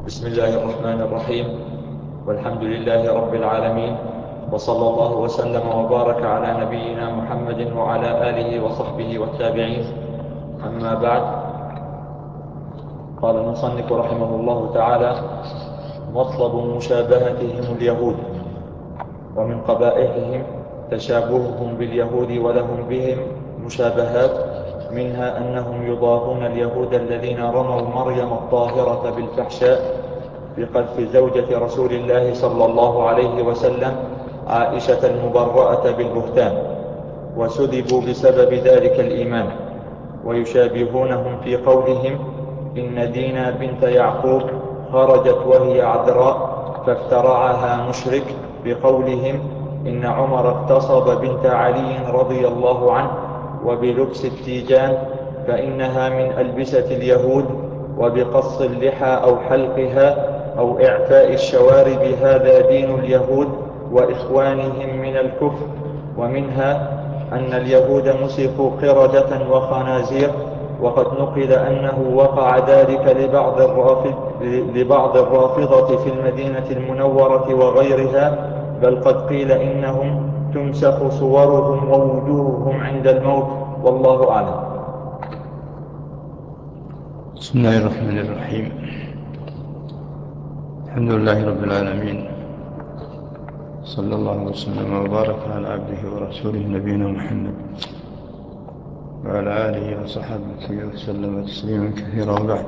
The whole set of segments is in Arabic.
بسم الله الرحمن الرحيم، والحمد لله رب العالمين، وصلى الله وسلم وبارك على نبينا محمد وعلى آله وصحبه والتابعين. أما بعد، قال المصنف رحمه الله تعالى: مطلب مشابهتهم اليهود، ومن قبائحهم تشابههم باليهود ولهم بهم مشابهات، منها أنهم يضاهون اليهود الذين رموا مريم الطاهرة بالفحشاء بقذف زوجة رسول الله صلى الله عليه وسلم عائشة المبرأة بالبهتان، وسلبوا بسبب ذلك الإيمان. ويشابهونهم في قولهم: إن دينا بنت يعقوب خرجت وهي عذراء فافترعها مشرك، بقولهم: إن عمر اغتصب بنت علي رضي الله عنه، وبلبس التيجان فإنها من ألبسة اليهود، وبقص اللحى أو حلقها أو إعفاء الشوارب هذا دين اليهود وإخوانهم من الكفر. ومنها أن اليهود مسخوا قردة وخنازير، وقد نقل أنه وقع ذلك لبعض الرافضة في المدينة المنورة وغيرها، بل قد قيل إنهم تمسخ صورهم ووجوههم عند الموت، والله أعلم. بسم الله الرحمن الرحيم. الحمد لله رب العالمين، صلى الله وسلم وبارك على عبده ورسوله نبينا محمد وعلى آله وصحبه وسلم تسليما كثيرا. وبعد،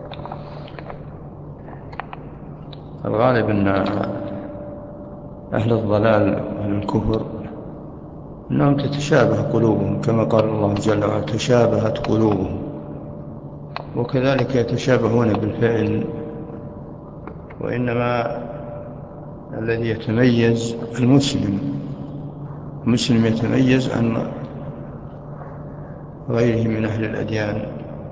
الغالب أن أهل الضلال وأهل الكفر أنهم تتشابه قلوبهم، كما قال الله جل وعلا: تشابهت قلوبهم. وكذلك يتشابهون بالفعل، وإنما الذي يتميز المسلم يتميز عن غيره من أهل الأديان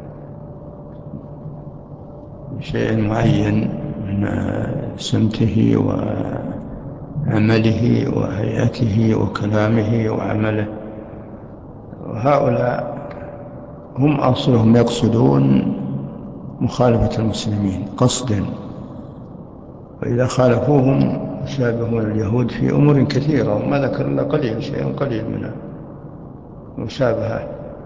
بشيء معين من سمته وعمله وهيئته وكلامه وعمله. وهؤلاء هم أصلهم يقصدون مخالفة المسلمين قصدا، وإذا خالفوهم يشابهون اليهود في أمور كثيرة، وما ذكر إلا قليل، شيء قليل من المشابهة.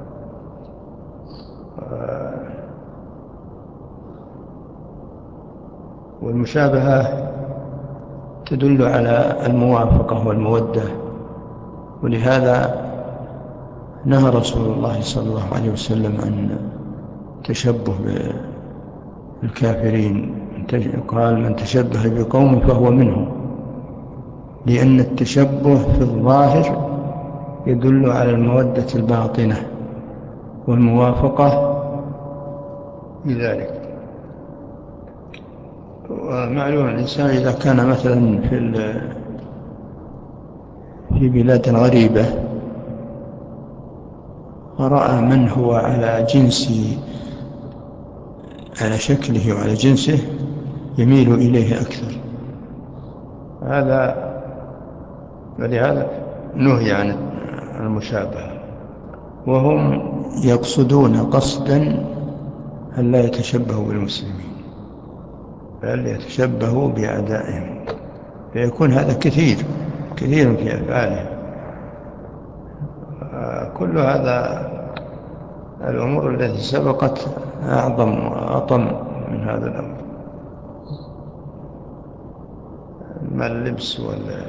والمشابهة تدل على الموافقة والمودة، ولهذا نهى رسول الله صلى الله عليه وسلم عن التشبه بالكافرين. قال: من تشبه بقوم فهو منهم، لأن التشبه في الظاهر يدل على المودة الباطنة والموافقة لذلك. ومعلوم الإنسان إذا كان مثلا في بلاد غريبة ورأى من هو على جنسه، على شكله وعلى جنسه، يميل إليه أكثر. ولهذا نهي عن المشابهة. وهم يقصدون قصدا أن لا يتشبهوا بالمسلمين، بل يتشبهوا بأعدائهم، فيكون هذا كثير في أفعالهم. كل هذا الأمور التي سبقت أعظم وأطم من هذا الأمر. ما اللبس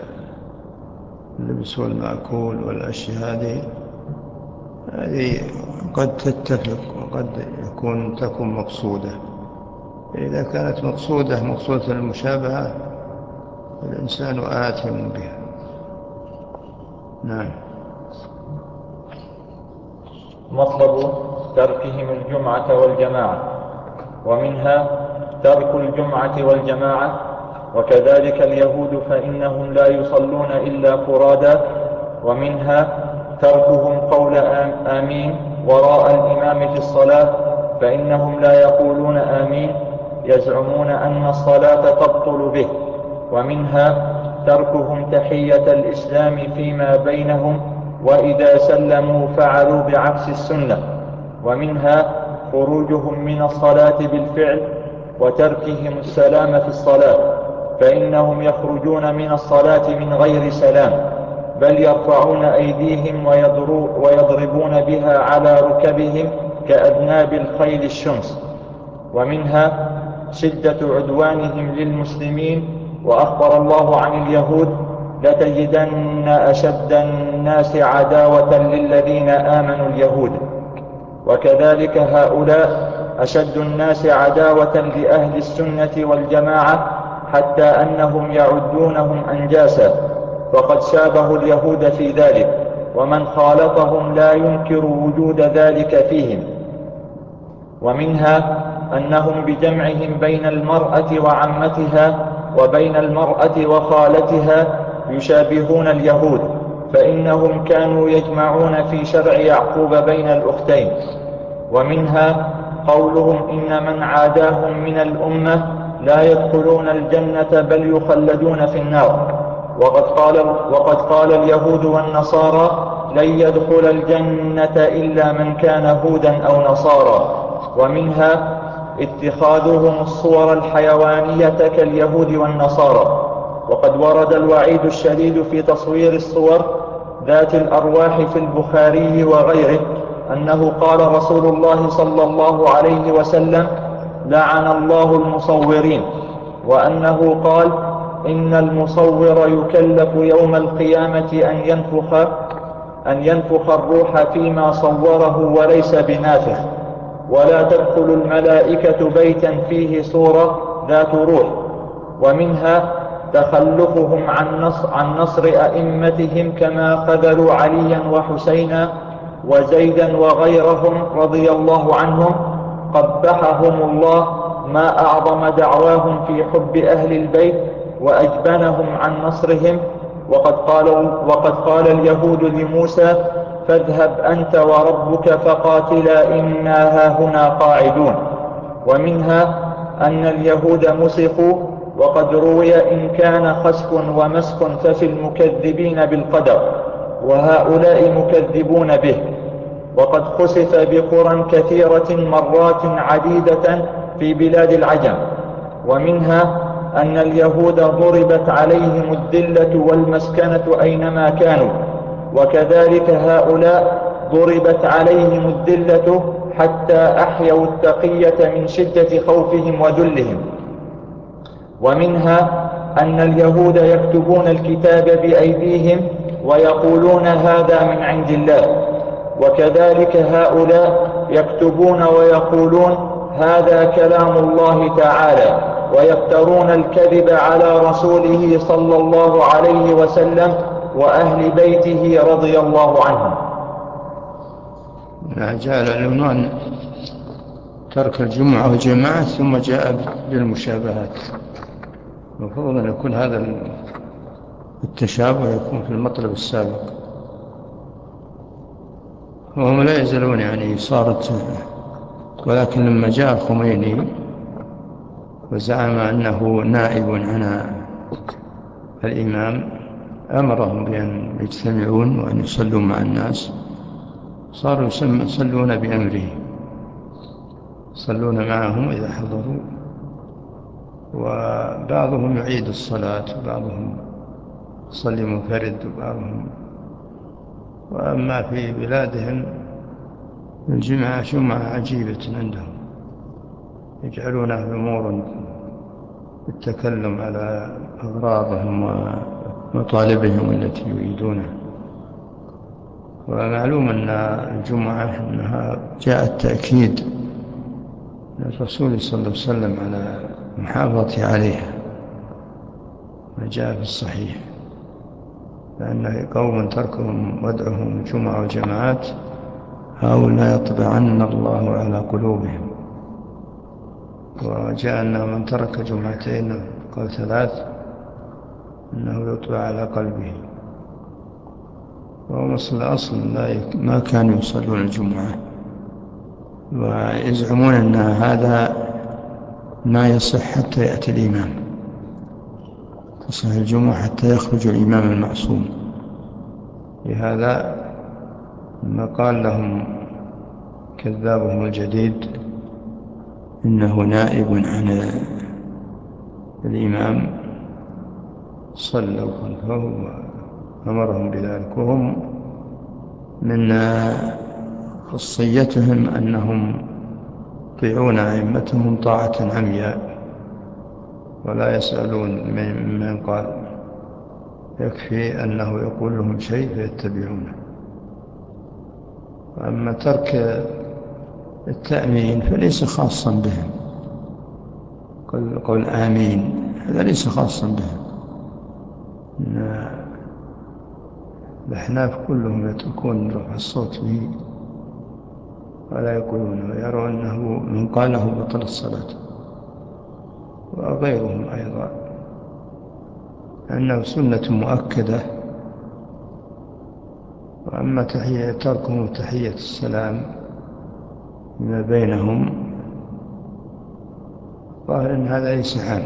والمأكول والأشياء هذه قد تتفق وقد تكون مقصودة. إذا كانت مقصودة المشابهة، الإنسان آثم بها. نعم. مطلب تركهم الجمعة والجماعة، ومنها ترك الجمعة والجماعة. وكذلك اليهود فإنهم لا يصلون إلا فرادا. ومنها تركهم قول آمين وراء الإمام في الصلاة، فإنهم لا يقولون آمين، يزعمون أن الصلاة تبطل به. ومنها تركهم تحية الإسلام فيما بينهم، وإذا سلموا فعلوا بعكس السنة. ومنها خروجهم من الصلاة بالفعل، وتركهم السلام في الصلاة، فإنهم يخرجون من الصلاة من غير سلام، بل يرفعون أيديهم ويضربون بها على ركبهم كأذناب الخيل الشمس. ومنها شدة عدوانهم للمسلمين. وأخبر الله عن اليهود: لتجدن أشد الناس عداوة للذين آمنوا اليهود. وكذلك هؤلاء أشد الناس عداوة لأهل السنة والجماعة، حتى أنهم يعدونهم أنجاسا، وقد شابهوا اليهود في ذلك، ومن خالطهم لا ينكر وجود ذلك فيهم. ومنها أنهم بجمعهم بين المرأة وعمتها وبين المرأة وخالتها يشابهون اليهود، فإنهم كانوا يجمعون في شرع يعقوب بين الأختين. ومنها قولهم: إن من عاداهم من الأمة لا يدخلون الجنة بل يخلدون في النار. وقد قال اليهود والنصارى: لن يدخل الجنة إلا من كان هودا أو نصارى. ومنها اتخاذهم الصور الحيوانية كاليهود والنصارى. وقد ورد الوعيد الشديد في تصوير الصور ذات الأرواح في البخاري وغيره، أنه قال رسول الله صلى الله عليه وسلم: لعن الله المصورين. وأنه قال: إن المصور يكلف يوم القيامة أن ينفخ الروح فيما صوره وليس بنافخ. ولا تدخل الملائكة بيتا فيه صورة ذات روح. ومنها تخلفهم عن نصر أئمتهم، كما خذلوا عليا وحسينا وزيدا وغيرهم رضي الله عنهم، قبحهم الله، ما أعظم دعواهم في حب أهل البيت وأجبنهم عن نصرهم. وقد قال اليهود لموسى: فاذهب أنت وربك فقاتلا إنا هاهنا قاعدون. ومنها أن اليهود مسخوا، وقد روي: إن كان خسف ومسخ ففي المكذبين بالقدر، وهؤلاء مكذبون به. وقد خسف بقرى كثيرة مرات عديدة في بلاد العجم. ومنها أن اليهود ضربت عليهم الذلة والمسكنة أينما كانوا، وكذلك هؤلاء ضربت عليهم الذلة حتى أحيوا التقية من شدة خوفهم وذلهم. ومنها أن اليهود يكتبون الكتاب بأيديهم ويقولون هذا من عند الله، وكذلك هؤلاء يكتبون ويقولون هذا كلام الله تعالى، ويفترون الكذب على رسوله صلى الله عليه وسلم وأهل بيته رضي الله عنهم. جاء العنوان ترك الجمعة والجماعة، ثم جاء بالمشابهات. المفروض أن يكون هذا التشابه يكون في المطلب السابق، وهم لا يزالون يعني صارت. ولكن لما جاء الخميني وزعم أنه نائب عن الإمام، أمرهم بأن يجتمعون وأن يصلوا مع الناس، صاروا يصلون بأمره، يصلون معهم إذا حضروا، وبعضهم يعيد الصلاة وبعضهم يصلي منفرد وبعضهم. وأما في بلادهم الجمعة جمعة عجيبة عندهم، يجعلونها أمورا بالتكلم على أغراضهم ومطالبهم التي يريدونها. ومعلوم أن الجمعة أنها جاء التأكيد من الرسول صلى الله عليه وسلم على المحافظة عليها، ما جاء في الصحيح، لأن قوم تركهم ودعهم الجمعة والجماعات هؤلاء يطبعن الله على قلوبهم. وجاء أن من ترك جمعتين قال 3 أنه يطبع على قلبه. وهم أصل ما كانوا يصلون الجمعة، ويزعمون أن هذا ما يصح حتى يأتي الإمام، تصح الجمعة حتى يخرج الإمام المعصوم. لهذا ما قال لهم كذابهم الجديد إنه نائب عن الإمام، صلوا خلفه وأمرهم بذلك. وهم من خصيتهم أنهم يطيعون أئمتهم طاعة عمياء ولا يسألون من قال، يكفي أنه يقول لهم شيء فيتبعونه. أما ترك التأمين فليس خاصا بهم، قول آمين هذا ليس خاصا بهم. الأحناف كلهم يتركون رفع الصوت به ولا يقولون، ويرون أنه من قاله بطل الصلاة، وغيرهم أيضا أنه سنة مؤكدة. وأما تركهم تحية السلام فيما بينهم ظاهر أن هذا ليس عام،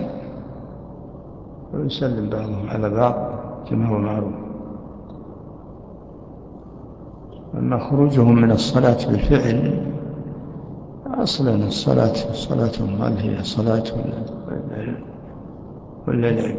ويسلم بعضهم على بعض كما هو معروف. أما خروجهم من الصلاة بالفعل، أصلا الصلاة هل هي صلاة ولا لعب؟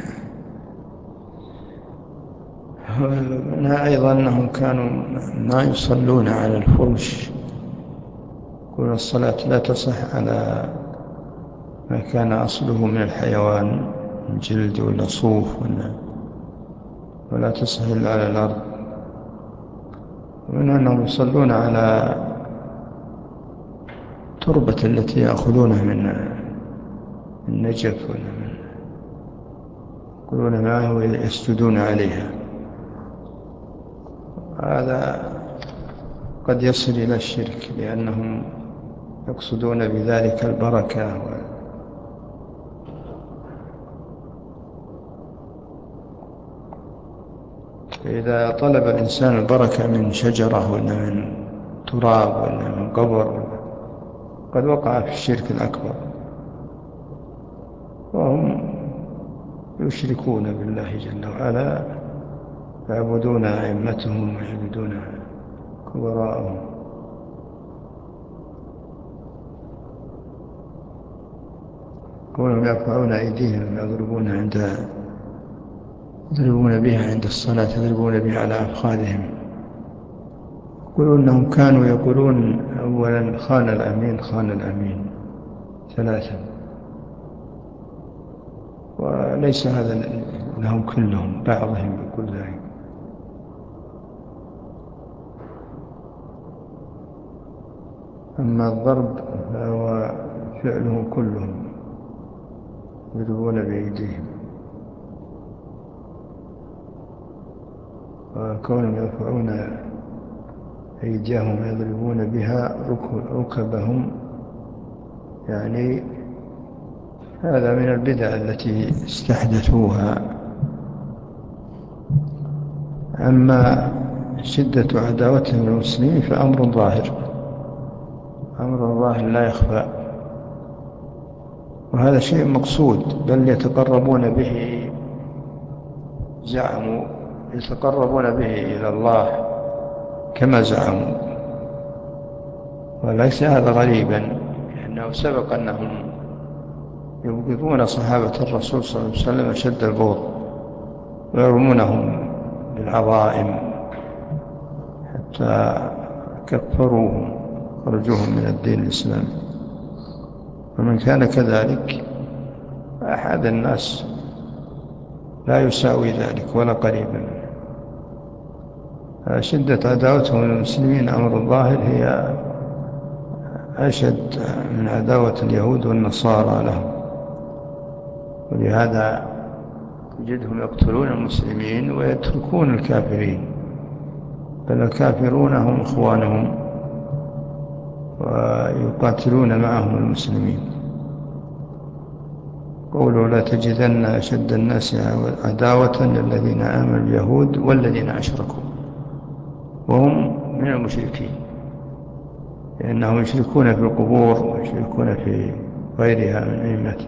منها أيضا أنهم كانوا ما يصلون على الفرش، يقول الصلاة لا تصح على ما كان أصله من الحيوان، من جلد ولا صوف ولا تصح إلا على الأرض. ومن أنهم يصلون على تربة التي يأخذونها من النجف يقولون معه ويسجدون عليها. هذا قد يصل إلى الشرك، لأنهم يقصدون بذلك البركة. إذا طلب الإنسان البركة من شجرة ولا من تراب ولا من قبر قد وقع في الشرك الأكبر، وهم يشركون بالله جل وعلا، يعبدون أئمتهم ويعبدون كبراءهم. كونهم يرفعون أيديهم يضربون بها عند الصلاة، يضربون بها على أفخاذهم. يقولون أنهم كانوا يقولون أولا خان الأمين ثلاثا، وليس هذا لهم كلهم، بعضهم يقول ذلك. أما الضرب فهو فعلهم كلهم، يضربون بأيديهم. وكونهم يرفعون أيديهم يضربون بها ركبهم، يعني هذا من البدع التي استحدثوها. أما شدة عداوتهم للمسلمين فأمر ظاهر لا يخفى، وهذا شيء مقصود، بل يتقربون به، زعموا يتقربون به إلى الله كما زعموا. وليس هذا غريبا، لأنه سبق أنهم يبغضون صحابة الرسول صلى الله عليه وسلم أشد البغض، ويرمونهم بالعظائم حتى كفروهم، خرجوهم من الدين الإسلامي. ومن كان كذلك أحد الناس لا يساوي ذلك ولا قريبا. شدة عداوتهم للمسلمين أمر الظاهر هي أشد من عداوة اليهود والنصارى لهم، ولهذا تجدهم يقتلون المسلمين ويتركون الكافرين، بل الكافرون هم إخوانهم ويقاتلون معهم المسلمين. قولوا لا تجدن أشد الناس عداوة للذين آمنوا اليهود والذين أشركوا، وهم من المشركين، لأنهم يشركون في القبور ويشركون في غيرها من أئمته.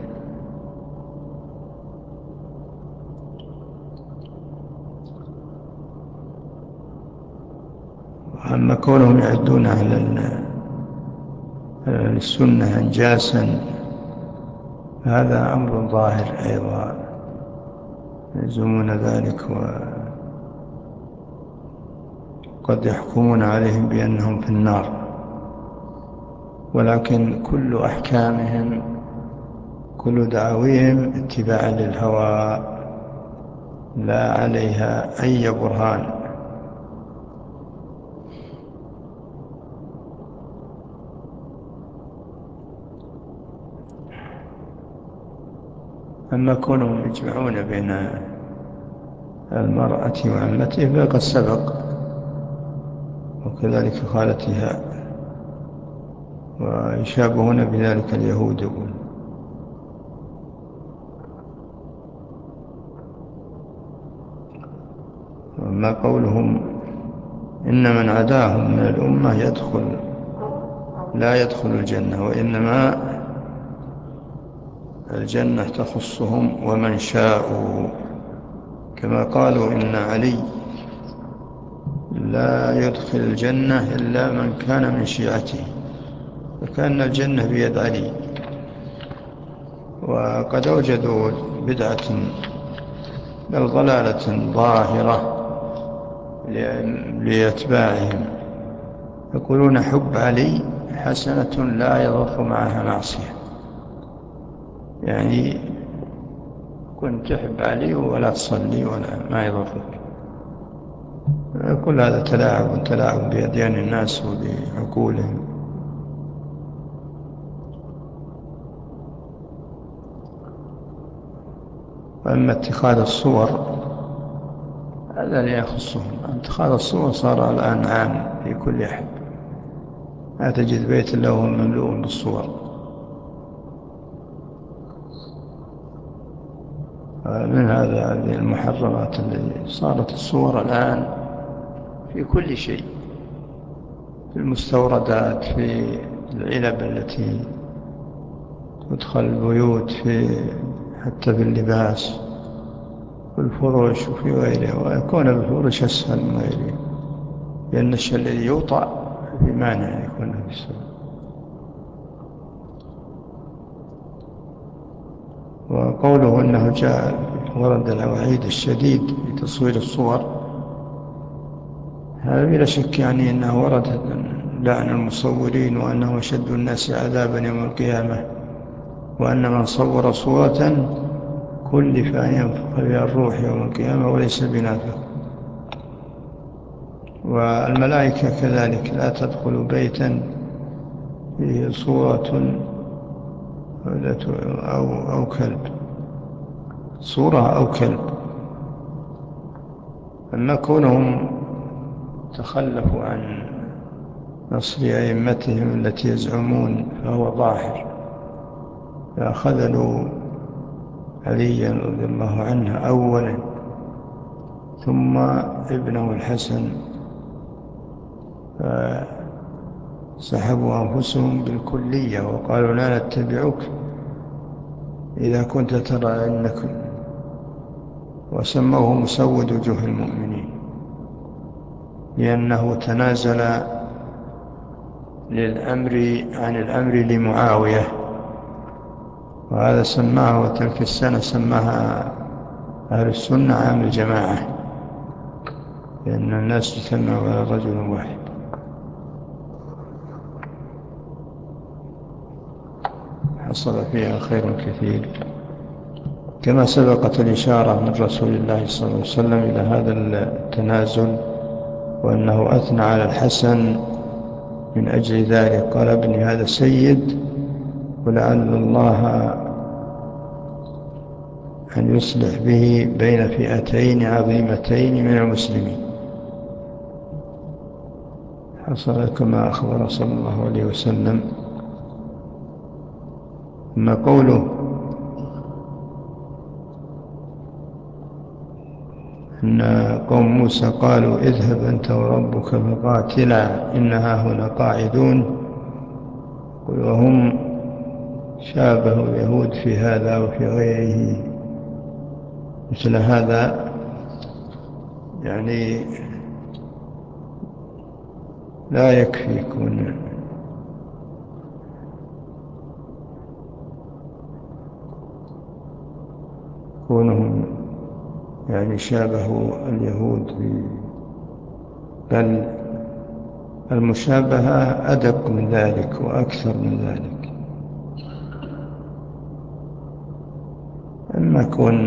أما كونهم يعدون على للسنة أنجاسا، هذا أمر ظاهر أيضا يلزمون ذلك، وقد يحكمون عليهم بأنهم في النار، ولكن كل أحكامهم كل دعويهم اتباعا للهوى لا عليها أي برهان. أما كونهم يجمعون بين المرأة وعمته فقد سبق، وكذلك خالتها، ويشابهون بذلك اليهود. وما قولهم إن من عداهم من الأمة لا يدخل الجنة، وإنما الجنة تخصهم ومن شاءوا، كما قالوا إن علي لا يدخل الجنة إلا من كان من شيعته، فكأن الجنة بيد علي. وقد أوجدوا بدعة بل ضلالة ظاهرة لأتباعهم، يقولون حب علي حسنة لا يضر معها معصية، يعني كنت تحب علي ولا تصلي ولا ما يضرك. كل هذا تلاعب بأديان الناس وبعقولهم. أما اتخاذ الصور هذا لا يخصهم، اتخاذ الصور صار الآن عام في كل أحد، لا تجد بيت إلا هو مملوء بالصور. من هذه المحرمات التي صارت الصور الآن في كل شيء، في المستوردات، في العلب التي تدخل البيوت، حتى في اللباس، في الفرش وفي غيره، ويكون الفرش أسهل من غيره، لأن الشيء الذي يوطأ في مانع يكون في السوء. وقوله أنه ورد الوعيد الشديد في تصوير الصور، هذا بلا شك يعني أنه ورد لعن المصورين، وأنه أشد الناس عذابا يوم القيامة، وأن من صور صورة كلف أن ينفخ فيها الروح يوم القيامة وليس بنافخ. والملائكة كذلك لا تدخل بيتا فيه صورة أو كلب، صورة أو كلب. أما كونهم تخلفوا عن نصر أئمتهم التي يزعمون فهو ظاهر، فخذلوا عليا رضي الله عنه أولا، ثم ابنه الحسن، فسحبوا أنفسهم بالكلية وقالوا لا نتبعك إذا كنت ترى أنك، وسموه مسود وجوه المؤمنين، لأنه تنازل عن الأمر لمعاوية، وهذا سماه، وتلك السنة سماها أهل السنة عام الجماعة، لأن الناس اجتمعوا على رجل واحد. حصل فيها خير كثير، كما سبقت الإشارة من رسول الله صلى الله عليه وسلم إلى هذا التنازل، وأنه أثنى على الحسن من أجل ذلك، قال ابني هذا سيد، ولعل الله أن يصلح به بين فئتين عظيمتين من المسلمين. حصل كما أخبر صلى الله عليه وسلم. أما قوله أن قوم موسى قالوا اذهب أنت وربك فقاتلا إنها هنا قاعدون، وهم شابهوا اليهود في هذا وفي غيره. مثل هذا يعني لا يكفي يكون كونهم يعني شابهوا اليهود بل المشابهة أدق من ذلك وأكثر من ذلك. أما كون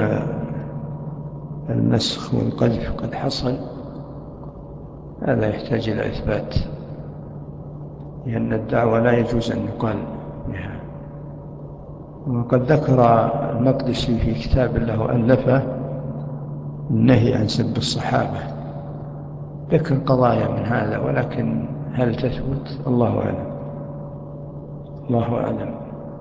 المسخ والقذف قد حصل هذا يحتاج إلى إثبات، لأن الدعوة لا يجوز أن يقال بها. وقد ذكر المقدسي في كتاب له ألفه النهي عن سب الصحابة، ذكر قضايا من هذا، ولكن هل تثبت؟ الله أعلم. الله أعلم.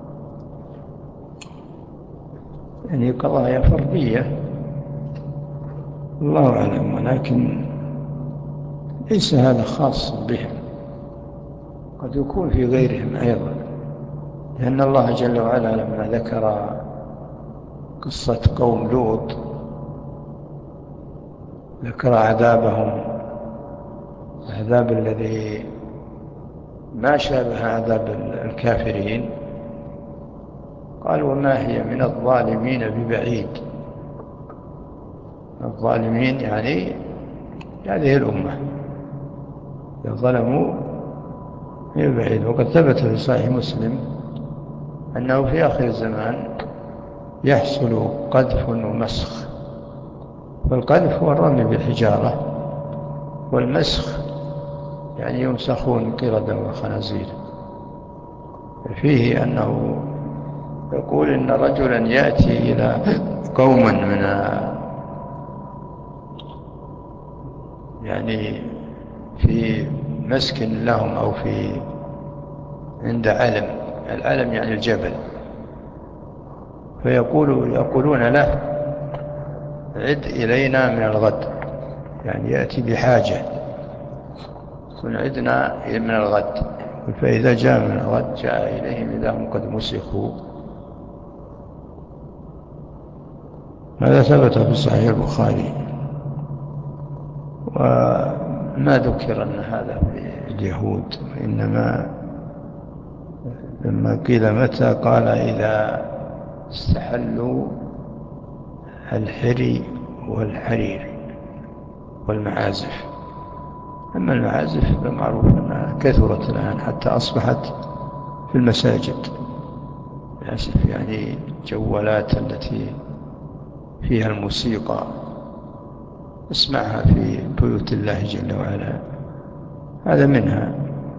يعني قضايا فردية الله أعلم، ولكن ليس هذا خاص بهم، قد يكون في غيرهم أيضا، لأن الله جل وعلا لما ذكر قصة قوم لوط ذكر عذابهم، العذاب الذي ما شابه عذاب الكافرين، قال وما هي من الظالمين ببعيد. الظالمين يعني هذه الأمة ظلموا ببعيد. وقد ثبت في صحيح مسلم أنه في آخر الزمان يحصل قذف ومسخ، فالقذف هو الرمي بالحجارة، والمسخ يعني يمسخون قردة وخنازير. فيه أنه يقول إن رجلا يأتي إلى قوم من يعني في مسكن لهم أو في عند علم، العلم يعني الجبل، يقولون له عد إلينا من الغد، يعني يأتي بحاجة، كن عدنا من الغد. فإذا جاء من الغد جاء إليهم إذا هم قد مسخوا. هذا ثبت في صحيح البخاري. وما ذكر أن هذا في اليهود، وإنما لما قيل متى قال إذا استحلوا الحري والحرير والمعازف. أما المعازف فمعروف أنها كثرت الآن حتى أصبحت في المساجد للأسف، يعني جوالات التي فيها الموسيقى اسمعها في بيوت الله جل وعلا، هذا منها.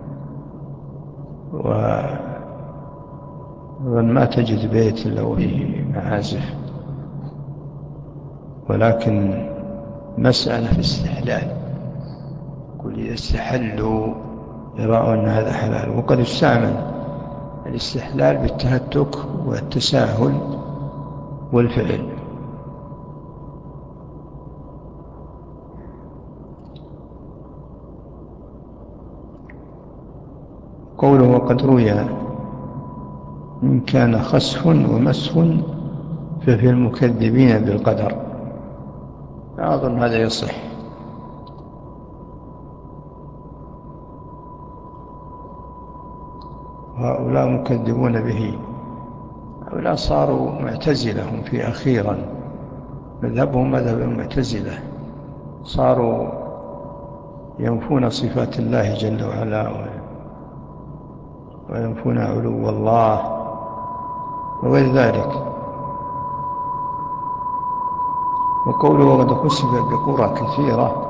وما تجد بيت إلا وفيه معازف، ولكن مسألة في استحلال، يقول إذا استحلوا يرون أن هذا حلال. وقد استعمل الاستحلال بالتهتك والتساهل والفعل. قوله وقد روي إن كان خسف ومسخ ففي المكذبين بالقدر، أظن هذا يصح. هؤلاء مكذبون به، هؤلاء صاروا معتزلة هم في أخيرا، مذهبهم مذهب المعتزلة، صاروا ينفون صفات الله جل وعلا وينفون علو الله وغير ذلك. وقوله وقد خسف بقرى كثيرة،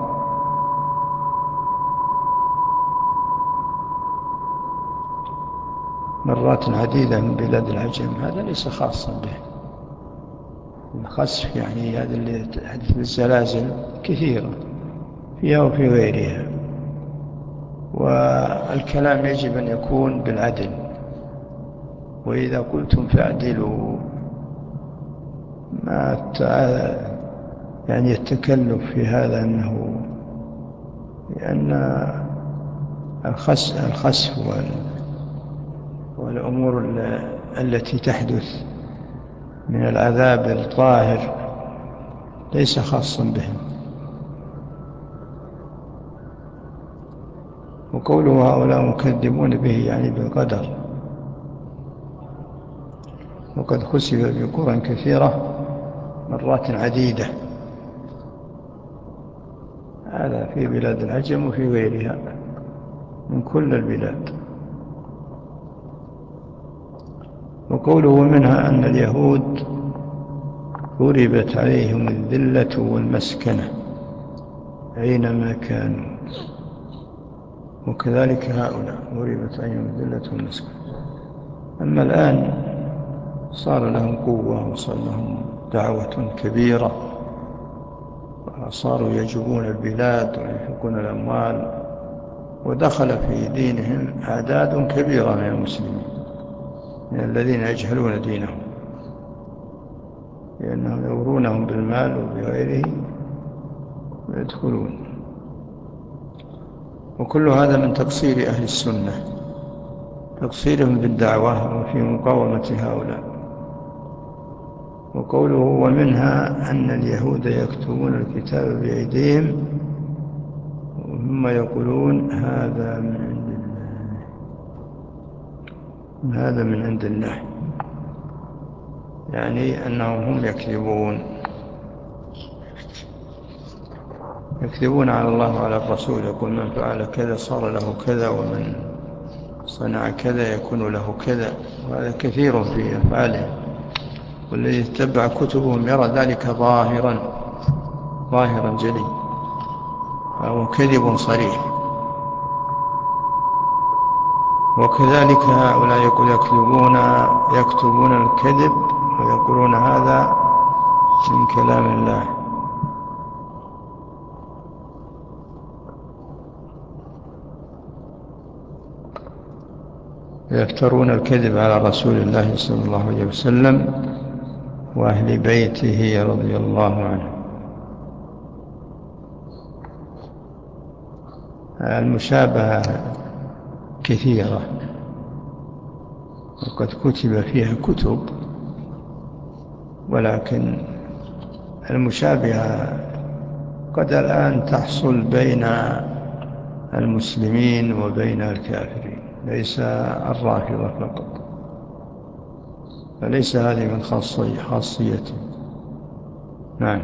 مرات عديدة من بلاد العجم، هذا ليس خاصا به. الخسف يعني هذا اللي تحدث بالزلازل كثيرة فيها وفي غيرها. والكلام يجب أن يكون بالعدل، وإذا قلتم فاعدلوا، ما يعني التكلف في هذا أنه لأن الخسف والأمور التي تحدث من العذاب الظاهر ليس خاصا بهم. وقوله هؤلاء مكذبون به يعني بالقدر. وقد خسف بقرى كثيرة مرات عديدة. هذا في بلاد العجم وفي غيرها من كل البلاد. وقوله منها أن اليهود ضربت عليهم الذلة والمسكنة أينما كانوا، وكذلك هؤلاء ضربت عليهم الذلة والمسكنة. أما الآن صار لهم قوة وصار لهم دعوة كبيرة، وصاروا يجوبون البلاد وينفقون الأموال، ودخل في دينهم أعداد كبيرة من المسلمين، من الذين يجهلون دينهم، لأنهم يورونهم بالمال وبغيره ويدخلون. وكل هذا من تقصير أهل السنة، تقصيرهم بالدعوة وفي مقاومة هؤلاء. وقوله ومنها أن اليهود يكتبون الكتاب بأيديهم ثم يقولون هذا من عند الله، هذا من عند الله، يعني أنهم هم يكذبون على الله وعلى الرسول. يقول من فعل كذا صار له كذا، ومن صنع كذا يكون له كذا، وهذا كثير في أفعاله. والذي يتبع كتبهم يرى ذلك ظاهرا جلي، فهو كذب صريح. وكذلك هؤلاء يقول يكتبون الكذب ويقولون هذا من كلام الله. يفترون الكذب على رسول الله صلى الله عليه وسلم وأهل بيته رضي الله عنه. المشابهة كثيرة وقد كتب فيها كتب، ولكن المشابهة قد الآن تحصل بين المسلمين وبين الكافرين، ليس الرافضة فقط، فليس هذه من خاصيته. نعم.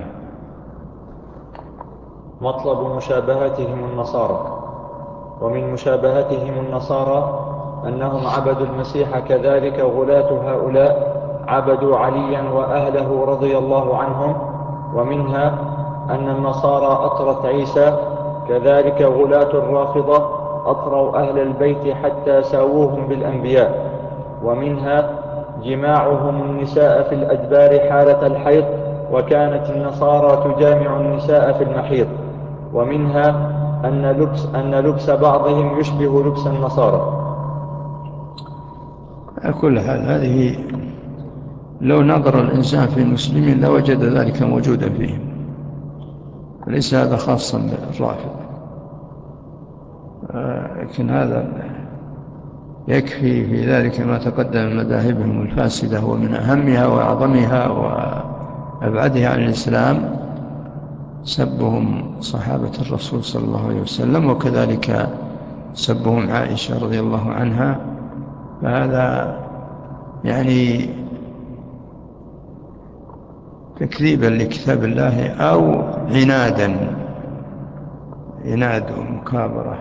مطلب مشابهتهم النصارى. ومن مشابهتهم النصارى أنهم عبدوا المسيح، كذلك غلاة هؤلاء عبدوا عليا وأهله رضي الله عنهم. ومنها أن النصارى أطرت عيسى، كذلك غلاة الرافضة أطروا أهل البيت حتى ساووهم بالأنبياء. ومنها جماعهم النساء في الأدبار حالة الحيض، وكانت النصارى تجامع النساء في المحيض. ومنها أن لبس بعضهم يشبه لبس النصارى. كل هذه لو نظر الإنسان في المسلمين لوجد ذلك موجودا فيهم، ليس هذا خاصا بالرافضة. لكن هذا يكفي في ذلك ما تقدم من مذاهبهم الفاسدة، ومن أهمها وأعظمها وأبعدها عن الإسلام سبهم صحابة الرسول صلى الله عليه وسلم، وكذلك سبهم عائشة رضي الله عنها. فهذا يعني تكذيبا لكتاب الله أو عناد ومكابرة.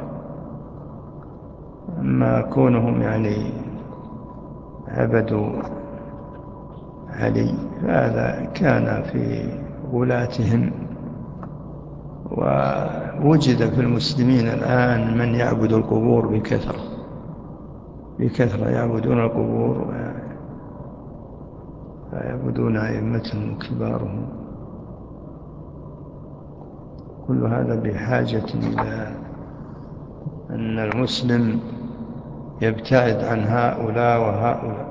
أما كونهم يعني عبدوا علي فهذا كان في غلاتهم، ووجد في المسلمين الآن من يعبد القبور بكثرة يعبدون القبور ويعبدون أئمتهم وكبارهم. كل هذا بحاجة إلى أن المسلم يبتعد عن هؤلاء وهؤلاء،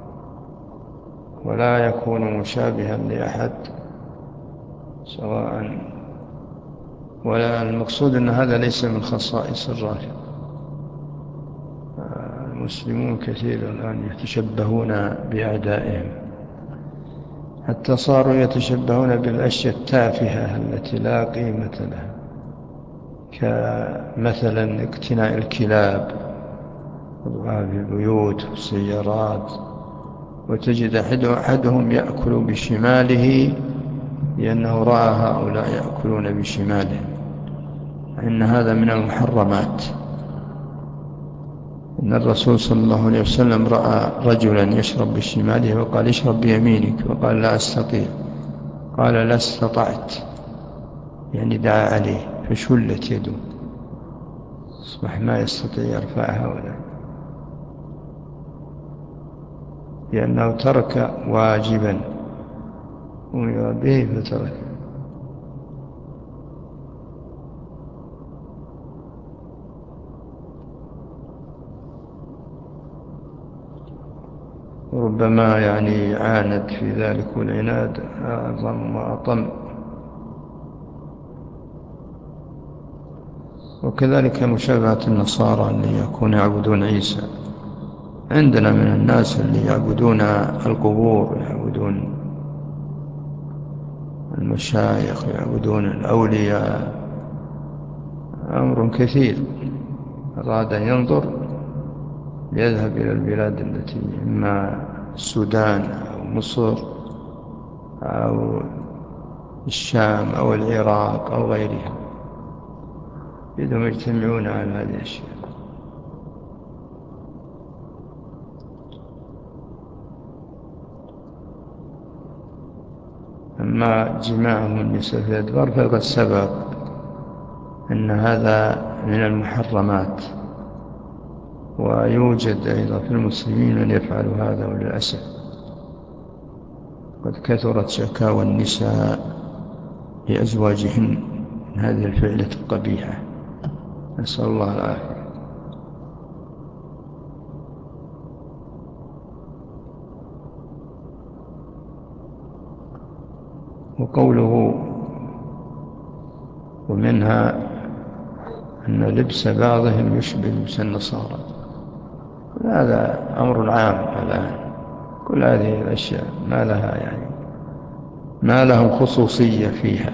ولا يكون مشابها لأحد سواء. ولا المقصود أن هذا ليس من خصائص الرافضة. المسلمون كثير الآن يتشبهون بأعدائهم، حتى صاروا يتشبهون بالأشياء التافهة التي لا قيمة لها، كمثلا اقتناء الكلاب وضعها في البيوت والسيارات، وتجد أحدهم يأكل بشماله لأنه رأى هؤلاء يأكلون بشماله، إن هذا من المحرمات. إن الرسول صلى الله عليه وسلم رأى رجلا يشرب بشماله وقال اشرب بيمينك، وقال لا أستطيع، قال لا استطعت، يعني دعا عليه فشلت يده، أصبح ما يستطيع يرفعها ولا، لأنه ترك واجبا أمر به فترك. ربما يعني عاند في ذلك، والعناد أعظم وأطم. وكذلك مشابهة النصارى اللي يكون يعبدون عيسى. عندنا من الناس اللي يعبدون القبور، يعبدون المشايخ، يعبدون الأولياء، أمر كثير. أراد أن ينظر يذهب إلى البلاد التي إما السودان أو مصر أو الشام أو العراق أو غيرها، بدهم يجتمعون على هذه الأشياء. أما جماعهم النساء في الأدبار فقد سبق أن هذا من المحرمات، ويوجد أيضا في المسلمين من يفعل هذا، وللأسف قد كثرت شكاوى النساء لأزواجهن من هذه الفعلة القبيحة، نسأل الله العافية. وقوله ومنها أن لبس بعضهم يشبه لبس النصارى، هذا أمر عام الآن. كل هذه الأشياء ما لها يعني ما لهم خصوصية فيها.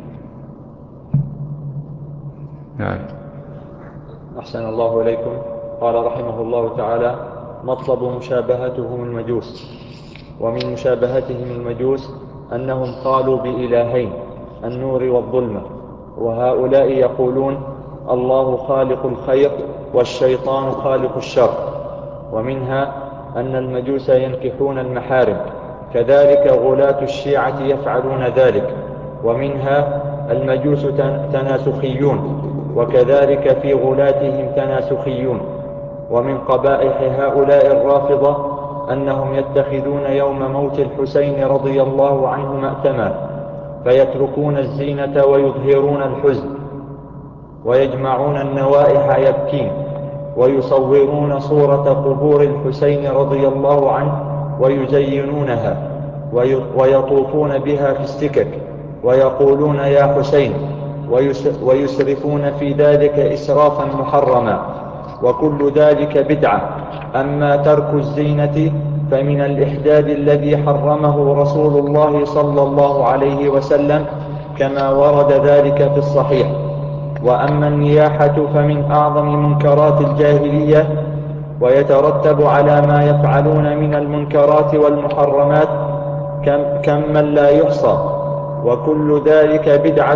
نعم. أحسن الله إليكم. قال رحمه الله تعالى: مطلب مشابهتهم المجوس. ومن مشابهتهم المجوس أنهم قالوا بإلهين، النور والظلمة، وهؤلاء يقولون الله خالق الخير والشيطان خالق الشر. ومنها أن المجوس ينكحون المحارم، كذلك غلاة الشيعة يفعلون ذلك. ومنها المجوس تناسخيون، وكذلك في غلاتهم تناسخيون. ومن قبائح هؤلاء الرافضة أنهم يتخذون يوم موت الحسين رضي الله عنه مأتما، فيتركون الزينة ويظهرون الحزن، ويجمعون النوائح يبكين، ويصورون صورة قبور الحسين رضي الله عنه ويزينونها، ويطوفون بها في السكك ويقولون يا حسين، ويسرفون في ذلك إسرافا محرما، وكل ذلك بدعة. أما ترك الزينة فمن الإحداد الذي حرمه رسول الله صلى الله عليه وسلم كما ورد ذلك في الصحيح. وأما النياحة فمن أعظم منكرات الجاهلية، ويترتب على ما يفعلون من المنكرات والمحرمات كم من لا يحصى، وكل ذلك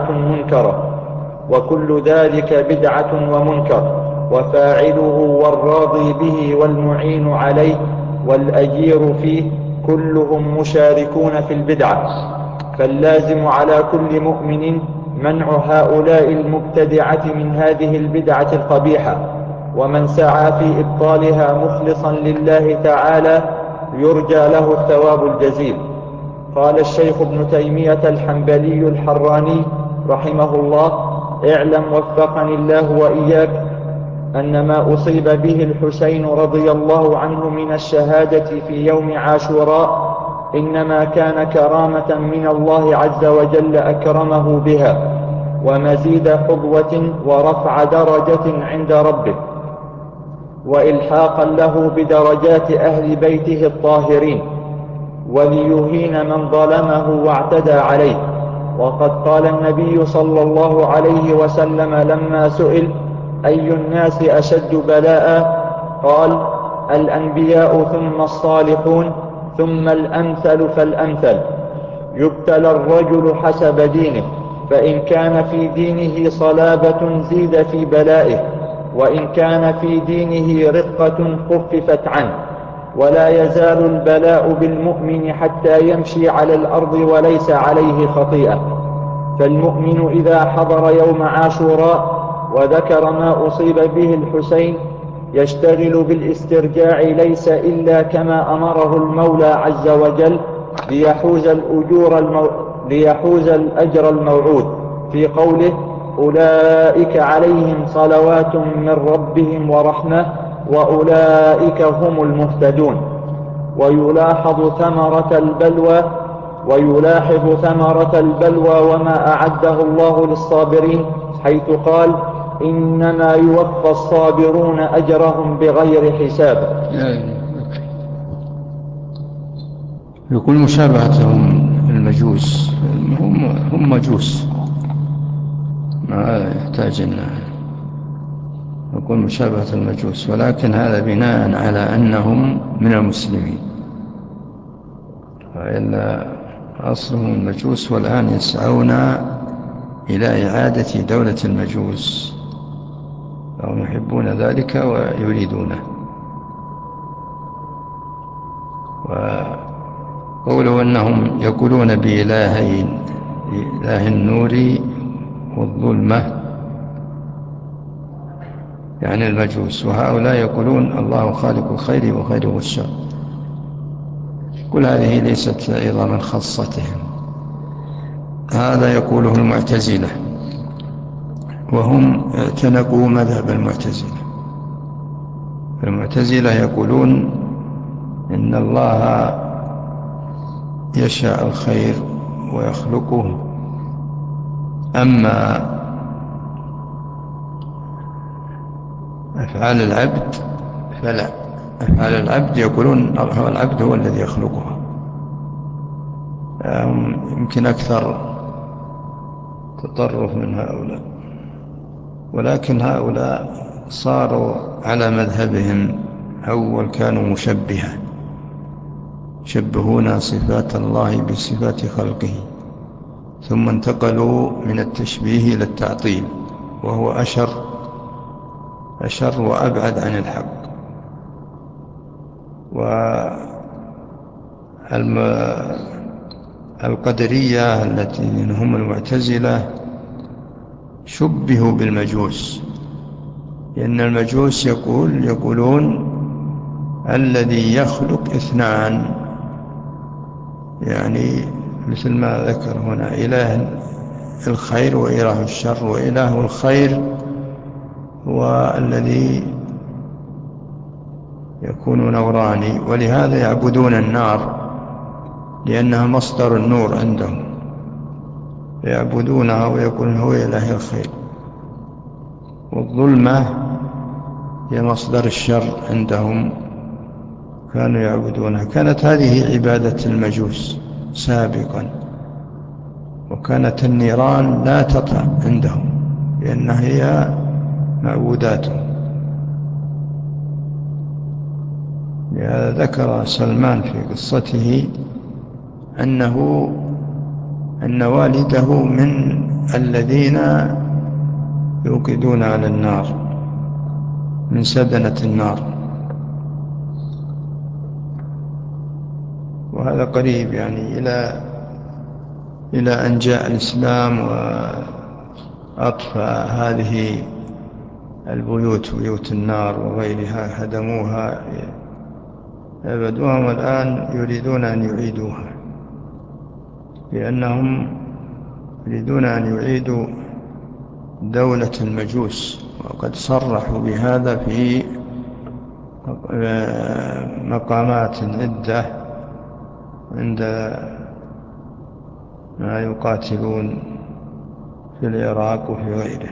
بدعة ومنكر، وفاعله والراضي به والمعين عليه والأجير فيه كلهم مشاركون في البدعة. فاللازم على كل مؤمن منع هؤلاء المبتدعة من هذه البدعة القبيحة، ومن سعى في إبطالها مخلصا لله تعالى يرجى له الثواب الجزيل. قال الشيخ ابن تيمية الحنبلي الحراني رحمه الله: اعلم وفقني الله وإياك أن ما أصيب به الحسين رضي الله عنه من الشهادة في يوم عاشوراء إنما كان كرامة من الله عز وجل أكرمه بها، ومزيد حظوة ورفع درجة عند ربه، وإلحاقا له بدرجات أهل بيته الطاهرين، وليهين من ظلمه واعتدى عليه. وقد قال النبي صلى الله عليه وسلم لما سئل: أي الناس أشد بلاء؟ قال: الأنبياء ثم الصالحون ثم الأمثل فالأمثل. يبتلى الرجل حسب دينه، فإن كان في دينه صلابة زيد في بلائه، وإن كان في دينه رقة خففت عنه. ولا يزال البلاء بالمؤمن حتى يمشي على الأرض وليس عليه خطيئة. فالمؤمن إذا حضر يوم عاشوراء وذكر ما أصيب به الحسين يشتغل بالاسترجاع، ليس إلا كما أمره المولى عز وجل ليحوز الأجر الموعود في قوله: أولئك عليهم صلوات من ربهم ورحمة وأولئك هم المهتدون. ويلاحظ ثمرة البلوى وما أعده الله للصابرين، حيث قال: إنما يوفى الصابرون أجرهم بغير حساب. يقول مشابهتهم المجوس، هم مجوس، ما يحتاج أن يقول مشابهة المجوس، ولكن هذا بناء على أنهم من المسلمين، وإلا أصلهم المجوس، والآن يسعون إلى إعادة دولة المجوس، وهم يحبون ذلك ويريدونه. وقوله أنهم يقولون بإلهين، إله النور والظلمة، يعني المجوس، وهؤلاء يقولون الله خالق الخير وخالق الشر. كل هذه ليست أيضا من خاصتهم. هذا يقوله المعتزلة، وهم اعتنقوا مذهب المعتزلة. المعتزلة يقولون إن الله يشاء الخير ويخلقه، أما أفعال العبد فلا. أفعال العبد يقولون العبد هو الذي يخلقها. يمكن أكثر تطرف من هؤلاء، ولكن هؤلاء صاروا على مذهبهم. أول كانوا مشبهة، يشبهون صفات الله بصفات خلقه، ثم انتقلوا من التشبيه إلى التعطيل، وهو أشر وأبعد عن الحق. والقدرية التي هم المعتزلة شبهوا بالمجوس، لأن المجوس يقولون الذي يخلق اثنان، يعني مثل ما ذكر هنا: إله الخير وإله الشر، وإله الخير هو الذي يكون نوراني، ولهذا يعبدون النار لأنها مصدر النور عندهم، يعبدونها ويقولون هو إله الخير. والظلمة هي مصدر الشر عندهم، كانوا يعبدونها. كانت هذه عبادة المجوس سابقا، وكانت النيران لا تطلع عندهم لأنها هي معبوداتهم. لهذا ذكر سلمان في قصته أن والده من الذين يوقدون على النار، من سدنة النار. وهذا قريب يعني إلى أن جاء الإسلام وأطفأ هذه البيوت، بيوت النار وغيرها، هدموها أبدوها، والآن يريدون أن يعيدوها، لأنهم يريدون أن يعيدوا دولة المجوس، وقد صرحوا بهذا في مقامات عدة عند ما يقاتلون في العراق وفي غيره.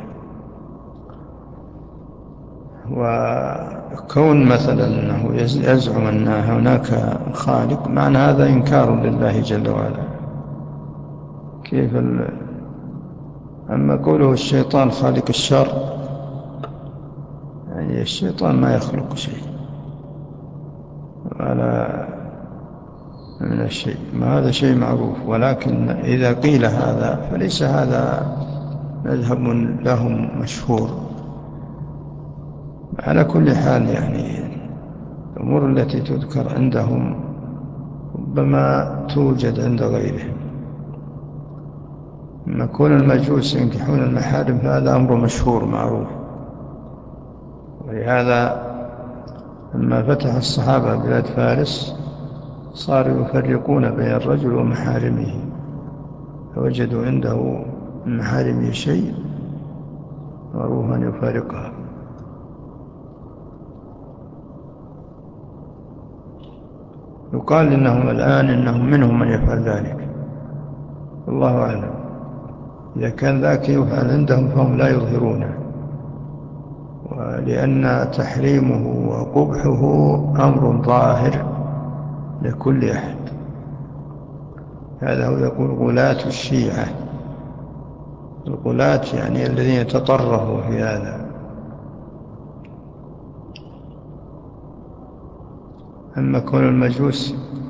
وكون مثلا أنه يزعم أن هناك خالق، معنى هذا إنكار لله جل وعلا. كيف أما قوله الشيطان خالق الشر، يعني الشيطان ما يخلق شيء، من الشيء، ما هذا شيء معروف. ولكن إذا قيل هذا فليس هذا مذهب لهم مشهور. على كل حال يعني الأمور التي تذكر عندهم ربما توجد عند غيرهم. لما كون المجوس ينكحون المحارم فهذا أمر مشهور معروف. ولهذا لما فتح الصحابة بلاد فارس صاروا يفرقون بين الرجل ومحارمه، فوجدوا عنده من محارمه شيء معروف أن يفارقها. يقال إنهم الآن إنهم منهم من يفعل ذلك، والله أعلم. إذا كان ذاك يفعل عندهم فهم لا يظهرونه، ولأن تحريمه وقبحه أمر ظاهر لكل أحد. هذا هو يقول غلاة الشيعة. الغلاة يعني الذين تطرفوا في هذا. أما كون المجوس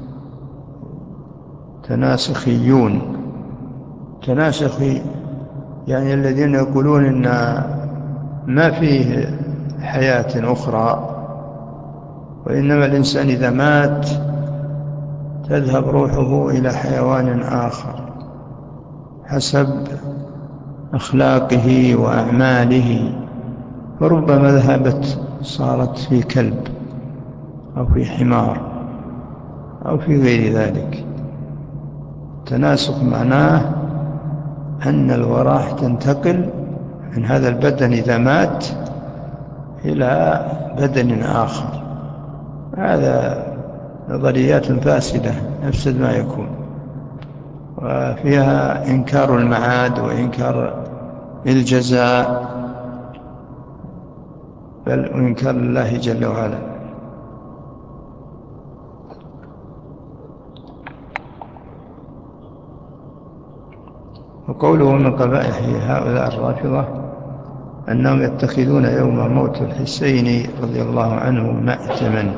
تناسخيون، تناسخي يعني الذين يقولون إن ما فيه حياة أخرى، وإنما الإنسان إذا مات تذهب روحه إلى حيوان آخر حسب أخلاقه وأعماله، فربما ذهبت صارت في كلب أو في حمار أو في غير ذلك. تناسخ معناه أن الأرواح تنتقل من هذا البدن إذا مات إلى بدن آخر. هذا نظريات فاسدة أفسد ما يكون، وفيها إنكار المعاد وإنكار الجزاء، بل وإنكار الله جل وعلا. وقوله من قبائح هؤلاء الرافضة أنهم يتخذون يوم موت الحسين رضي الله عنه مأتما،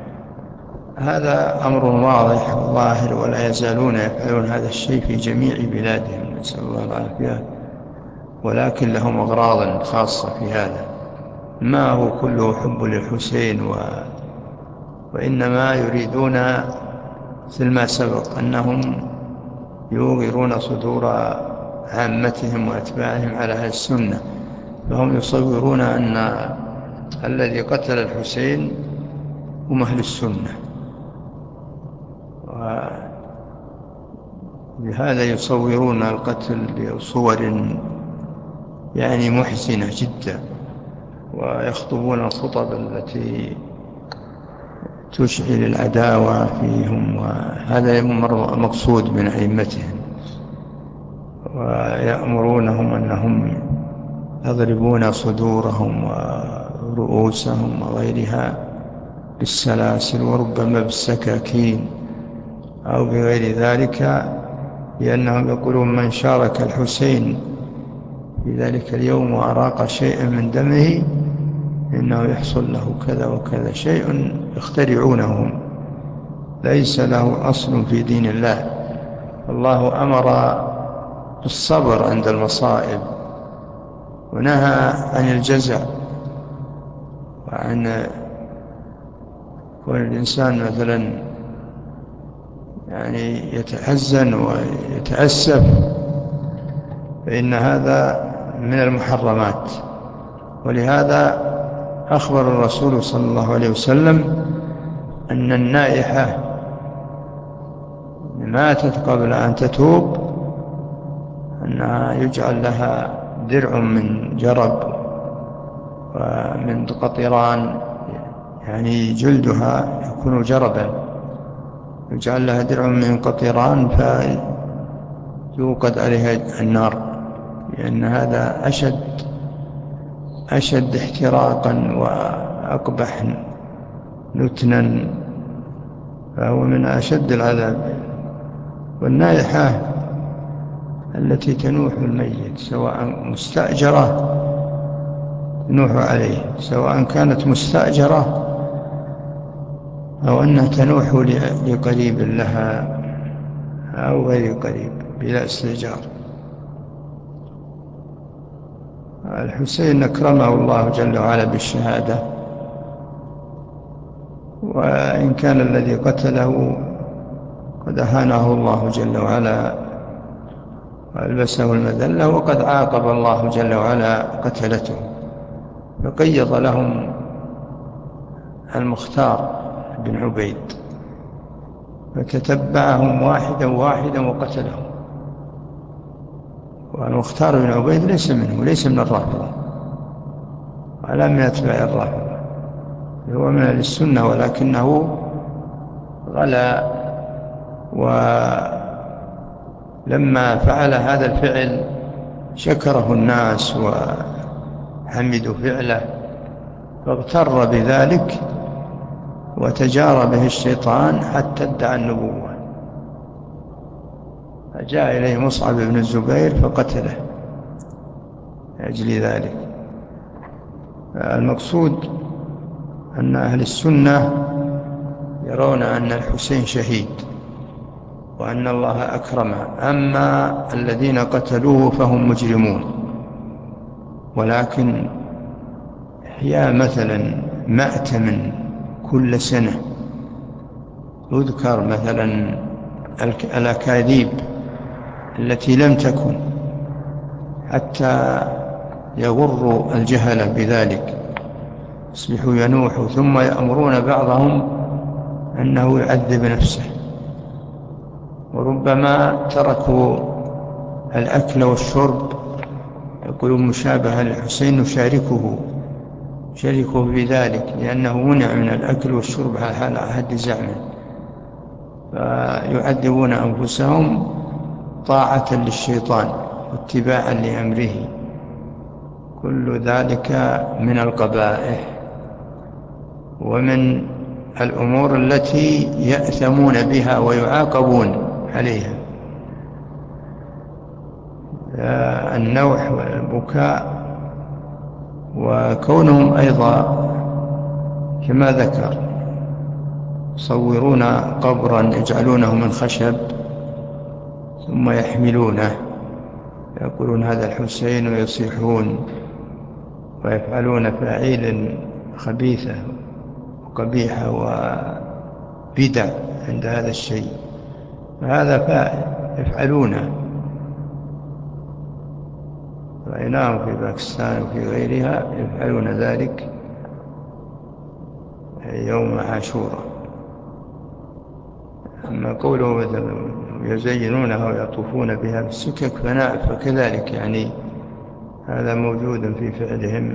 هذا أمر واضح وظاهر، ولا يزالون يفعلون هذا الشيء في جميع بلادهم، نسأل الله العافية. ولكن لهم أغراض خاصة في هذا، ما هو كله حب للحسين وإنما يريدون مثل ما سبق أنهم يوغرون صدور عامتهم وأتباعهم على هذه السنة، فهم يصورون أن الذي قتل الحسين هم أهل السنة، وبهذا يصورون القتل بصور يعني محزنة جدا، ويخطبون الخطب التي تشعل العداوة فيهم، وهذا مقصود من أئمتهم. ويأمرونهم أنهم يضربون صدورهم ورؤوسهم وغيرها بالسلاسل وربما بالسكاكين أو بغير ذلك، لأنهم يقولون من شارك الحسين في ذلك اليوم وأراق شيئا من دمه إنه يحصل له كذا وكذا، شيء يخترعونه ليس له أصل في دين الله. الله أمر بالصبر عند المصائب، ونهى عن الجزع، وعن كون الإنسان مثلا يعني يتحزن ويتأسف، فإن هذا من المحرمات. ولهذا أخبر الرسول صلى الله عليه وسلم أن النائحة ماتت قبل أن تتوب أنها يجعل لها درع من جرب ومن قطران، يعني جلدها يكون جربا، يجعل لها درع من قطران فيوقد عليها النار، لأن هذا أشد احتراقا وأقبح نتنا، فهو من أشد العذاب. والنائحة التي تنوح الميت سواء مستأجرة تنوح عليه، سواء كانت مستأجرة أو أنها تنوح لقريب لها أو غير قريب بلا استئجار. الحسين أكرمه الله جل وعلا بالشهادة، وإن كان الذي قتله قد أهانه الله جل وعلا وألبسه المذلة، وقد عاقب الله جل وعلا قتلته، فقيض لهم المختار بن عبيد فتتبعهم واحدا واحدا وقتلهم. والمختار بن عبيد ليس منه، ليس من الرافضة ولا من أتباع الرافضة، هو من أهل السنة، ولكنه غلا، ولما فعل هذا الفعل شكره الناس وحمدوا فعله، فاغتر بذلك وتجار به الشيطان حتى ادعى النبوة، فجاء إليه مصعب بن الزبير فقتله لأجل ذلك. المقصود أن أهل السنة يرون أن الحسين شهيد وأن الله أكرمه، أما الذين قتلوه فهم مجرمون. ولكن إحياء مثلا مأتم كل سنة يذكر مثلا الأكاذيب التي لم تكن حتى يغر الجهل بذلك، يصبحوا ينوحوا ثم يأمرون بعضهم أنه يعذب نفسه، وربما تركوا الأكل والشرب، يقولون مشابهة للحسين نشاركه بذلك لأنه منع من الأكل والشرب على حد زعمه، فيعذبون أنفسهم طاعة للشيطان واتباعا لأمره. كل ذلك من القبائح ومن الأمور التي يأثمون بها ويعاقبون عليها، النوح والبكاء. وكونهم أيضا كما ذكر يصورون قبرا يجعلونه من خشب ثم يحملونه، يقولون هذا الحسين ويصيحون ويفعلون فعيل خبيثة وقبيحة وبدع عند هذا الشيء، فهذا فاعل يفعلونه، رأيناهم في باكستان وفي غيرها يفعلون ذلك يوم عاشوراء. أما قوله مثلا يزينونها ويطوفون بها بالسكك فكذلك يعني هذا موجود في فعلهم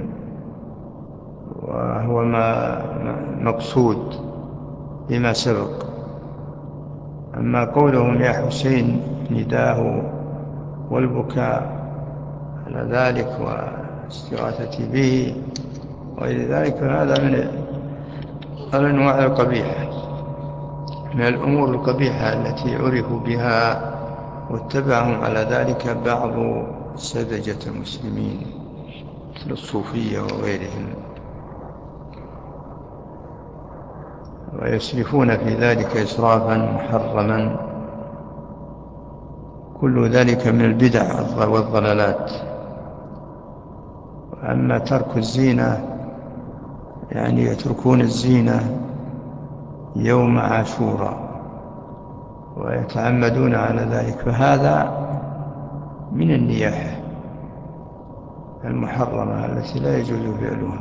وهو ما مقصود بما سبق. أما قولهم يا حسين نداه والبكاء على ذلك واستغاثة به وغير ذلك، فهذا من الأنواع القبيحة، من الأمور القبيحة التي عرفوا بها واتبعهم على ذلك بعض سذجة المسلمين مثل الصوفية وغيرهم، ويسرفون في ذلك إسرافا محرما. كل ذلك من البدع والضلالات. أما ترك الزينة يعني يتركون الزينة يوم عاشوراء ويتعمدون على ذلك، فهذا من النياحة المحرمة التي لا يجوز فعلها.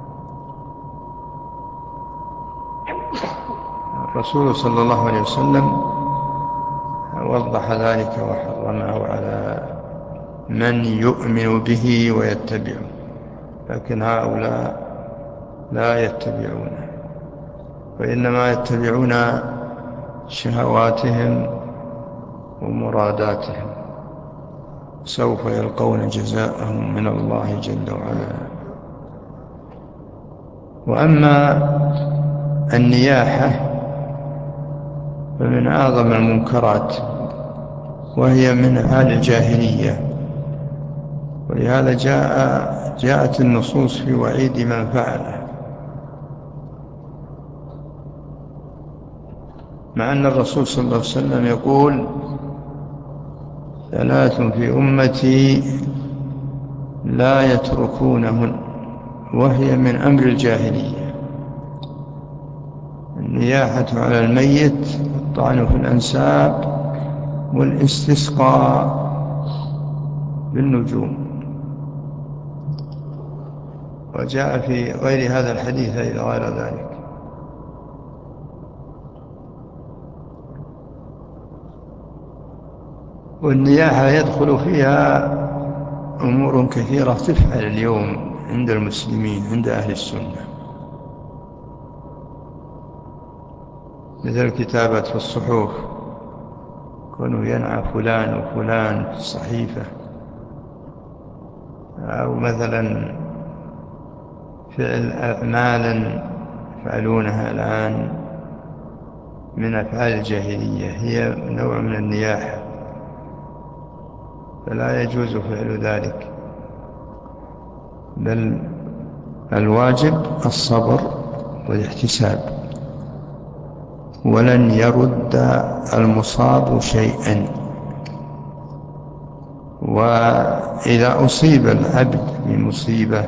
الرسول صلى الله عليه وسلم وضح ذلك وحرمه على من يؤمن به ويتبعه، لكن هؤلاء لا يتبعونه، وإنما يتبعون شهواتهم ومراداتهم، سوف يلقون جزاءهم من الله جل وعلا. وأما النياحة فمن أعظم المنكرات، وهي من حال الجاهلية، ولهذا جاءت النصوص في وعيد من فعله. مع أن الرسول صلى الله عليه وسلم يقول: 3 في أمتي لا يتركونهن، وهي من أمر الجاهلية: النياحة على الميت، الطعن في الأنساب، والاستسقاء بالنجوم. وجاء في غير هذا الحديث إلى غير ذلك. والنياحة يدخل فيها أمور كثيرة تفعل اليوم عند المسلمين، عند أهل السنة، مثل كتابة في الصحف، كونه ينعى فلان وفلان في الصحيفة، أو مثلا فعل أعمالا يفعلونها الآن من أفعال الجاهلية، هي نوع من النياحة، فلا يجوز فعل ذلك، بل الواجب الصبر والاحتساب، ولن يرد المصاب شيئا. وإذا أصيب العبد بمصيبة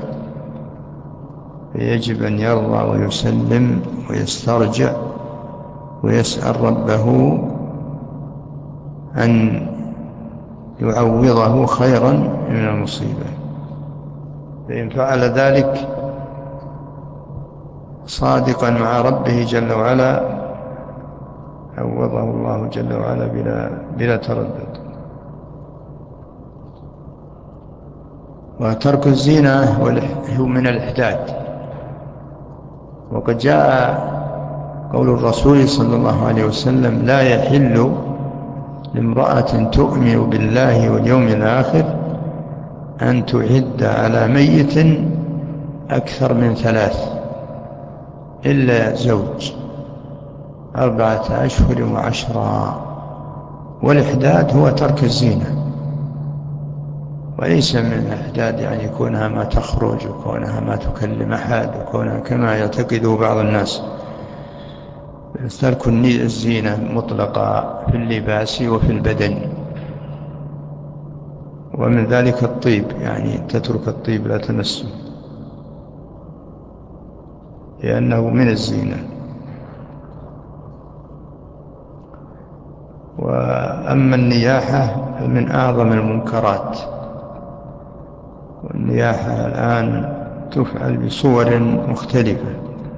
فيجب أن يرضى ويسلم ويسترجع ويسأل ربه أن يعوضه خيرا من المصيبة. فإن فعل ذلك صادقا مع ربه جل وعلا عوضه الله جل وعلا بلا تردد. وترك الزينة هو من الإحداث. وقد جاء قول الرسول صلى الله عليه وسلم: لا يحل لامرأة تؤمن بالله واليوم الآخر أن تعد على ميت أكثر من 3 إلا زوج 4 أشهر و10. والإحداد هو ترك الزينة، وليس من الإحداد يعني كونها ما تخرج وكونها ما تكلم أحد وكونها كما يعتقده بعض الناس، ترك الزينة مطلقة في اللباس وفي البدن. ومن ذلك الطيب، يعني تترك الطيب لا تمسه لأنه من الزينة. وأما النياحة فمن أعظم المنكرات، والنياحة الآن تفعل بصور مختلفة،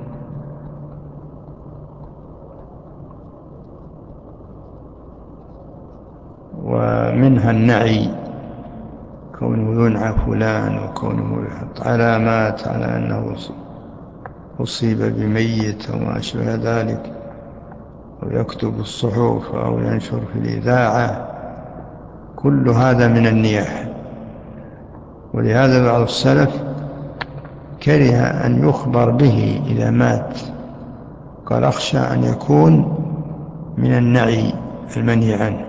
ومنها النعي، كونه ينعى فلان وكونه يحط علامات على أنه أصيب بميت وما أشبه ذلك، ويكتب الصحف أو ينشر في الإذاعة، كل هذا من النياحة. ولهذا بعض السلف كره أن يخبر به إذا مات، قال: أخشى أن يكون من النعي المنهي عنه.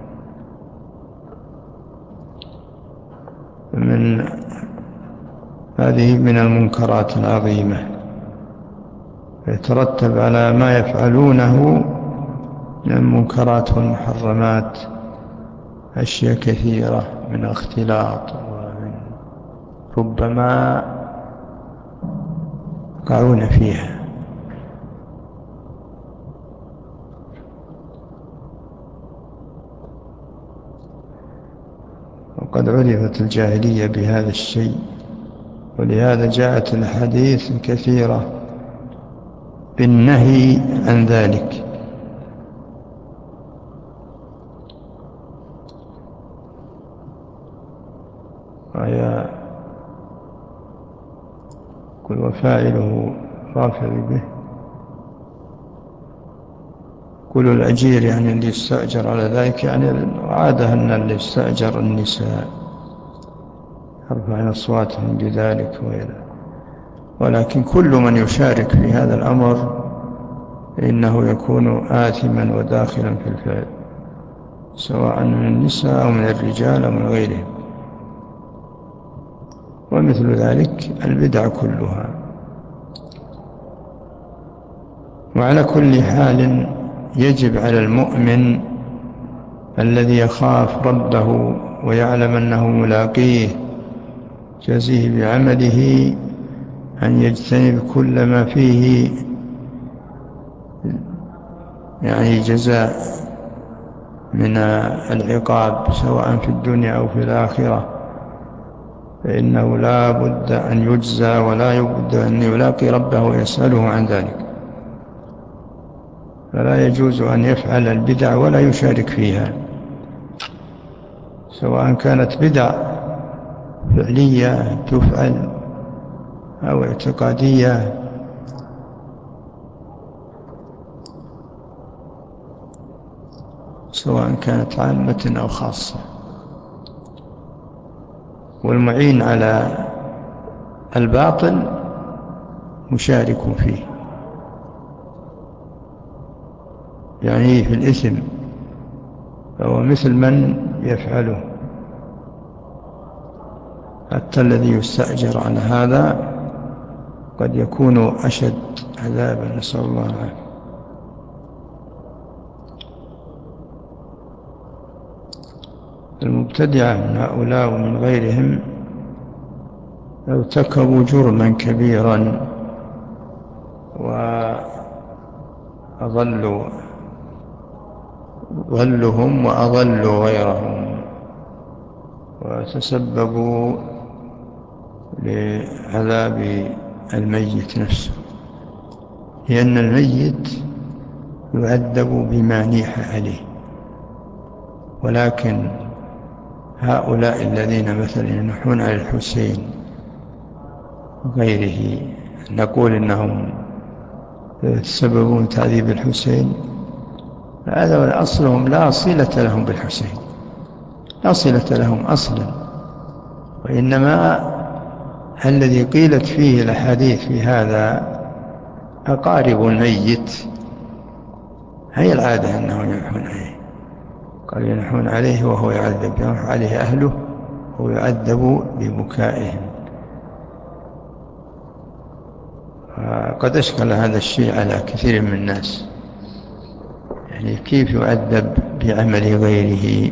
هذه من المنكرات العظيمة، يترتب على ما يفعلونه من المنكرات والمحرمات أشياء كثيرة من اختلاط، ومن ربما يقعون فيها. وقد عرفت الجاهلية بهذا الشيء، ولهذا جاءت الأحاديث كثيرة بالنهي عن ذلك. وهي كل وفاعله رافع به، كل الأجير يعني اللي يستأجر على ذلك، يعني عادة أن اللي يستأجر النساء يرفعن أصواتهم بذلك ولكن كل من يشارك في هذا الأمر إنه يكون آثما وداخلا في الفعل، سواء من النساء أو من الرجال أو من غيرهم. ومثل ذلك البدع كلها. وعلى كل حال يجب على المؤمن الذي يخاف ربه ويعلم أنه ملاقيه جزيه بعمله أن يجتنب كل ما فيه يعني جزاء من العقاب سواء في الدنيا أو في الآخرة، فإنه لا بد أن يجزى ولا بد أن يلاقي ربه ويسأله عن ذلك. فلا يجوز أن يفعل البدع ولا يشارك فيها، سواء كانت بدع فعلية تفعل أو اعتقادية. سواء كانت عامة أو خاصة. والمعين على الباطل مشارك فيه، يعني في الإثم، فهو مثل من يفعله. حتى الذي يستأجر على هذا قد يكون أشد عذابا، نسأل الله العافية. المبتدعة من هؤلاء ومن غيرهم ارتكبوا جرما كبيرا ضلهم وأضلوا غيرهم، وتسببوا لعذاب الميت نفسه، لأن الميت يعذب بما نيح عليه. ولكن هؤلاء الذين مثلا ينحون على الحسين وغيره نقول إنهم يتسببون تعذيب الحسين، هذا أصلهم لا صلة لهم بالحسين، لا صلة لهم أصلا، وإنما الذي قيلت فيه الأحاديث في هذا أقارب الميت، هي العادة أنهم ينحون عليه، قالوا ينحون عليه وهو يعذب، ينح عليه أهله وهو يعذب ببكائهم. قد أشكل هذا الشيء على كثير من الناس، يعني كيف يعذب بعمل غيره؟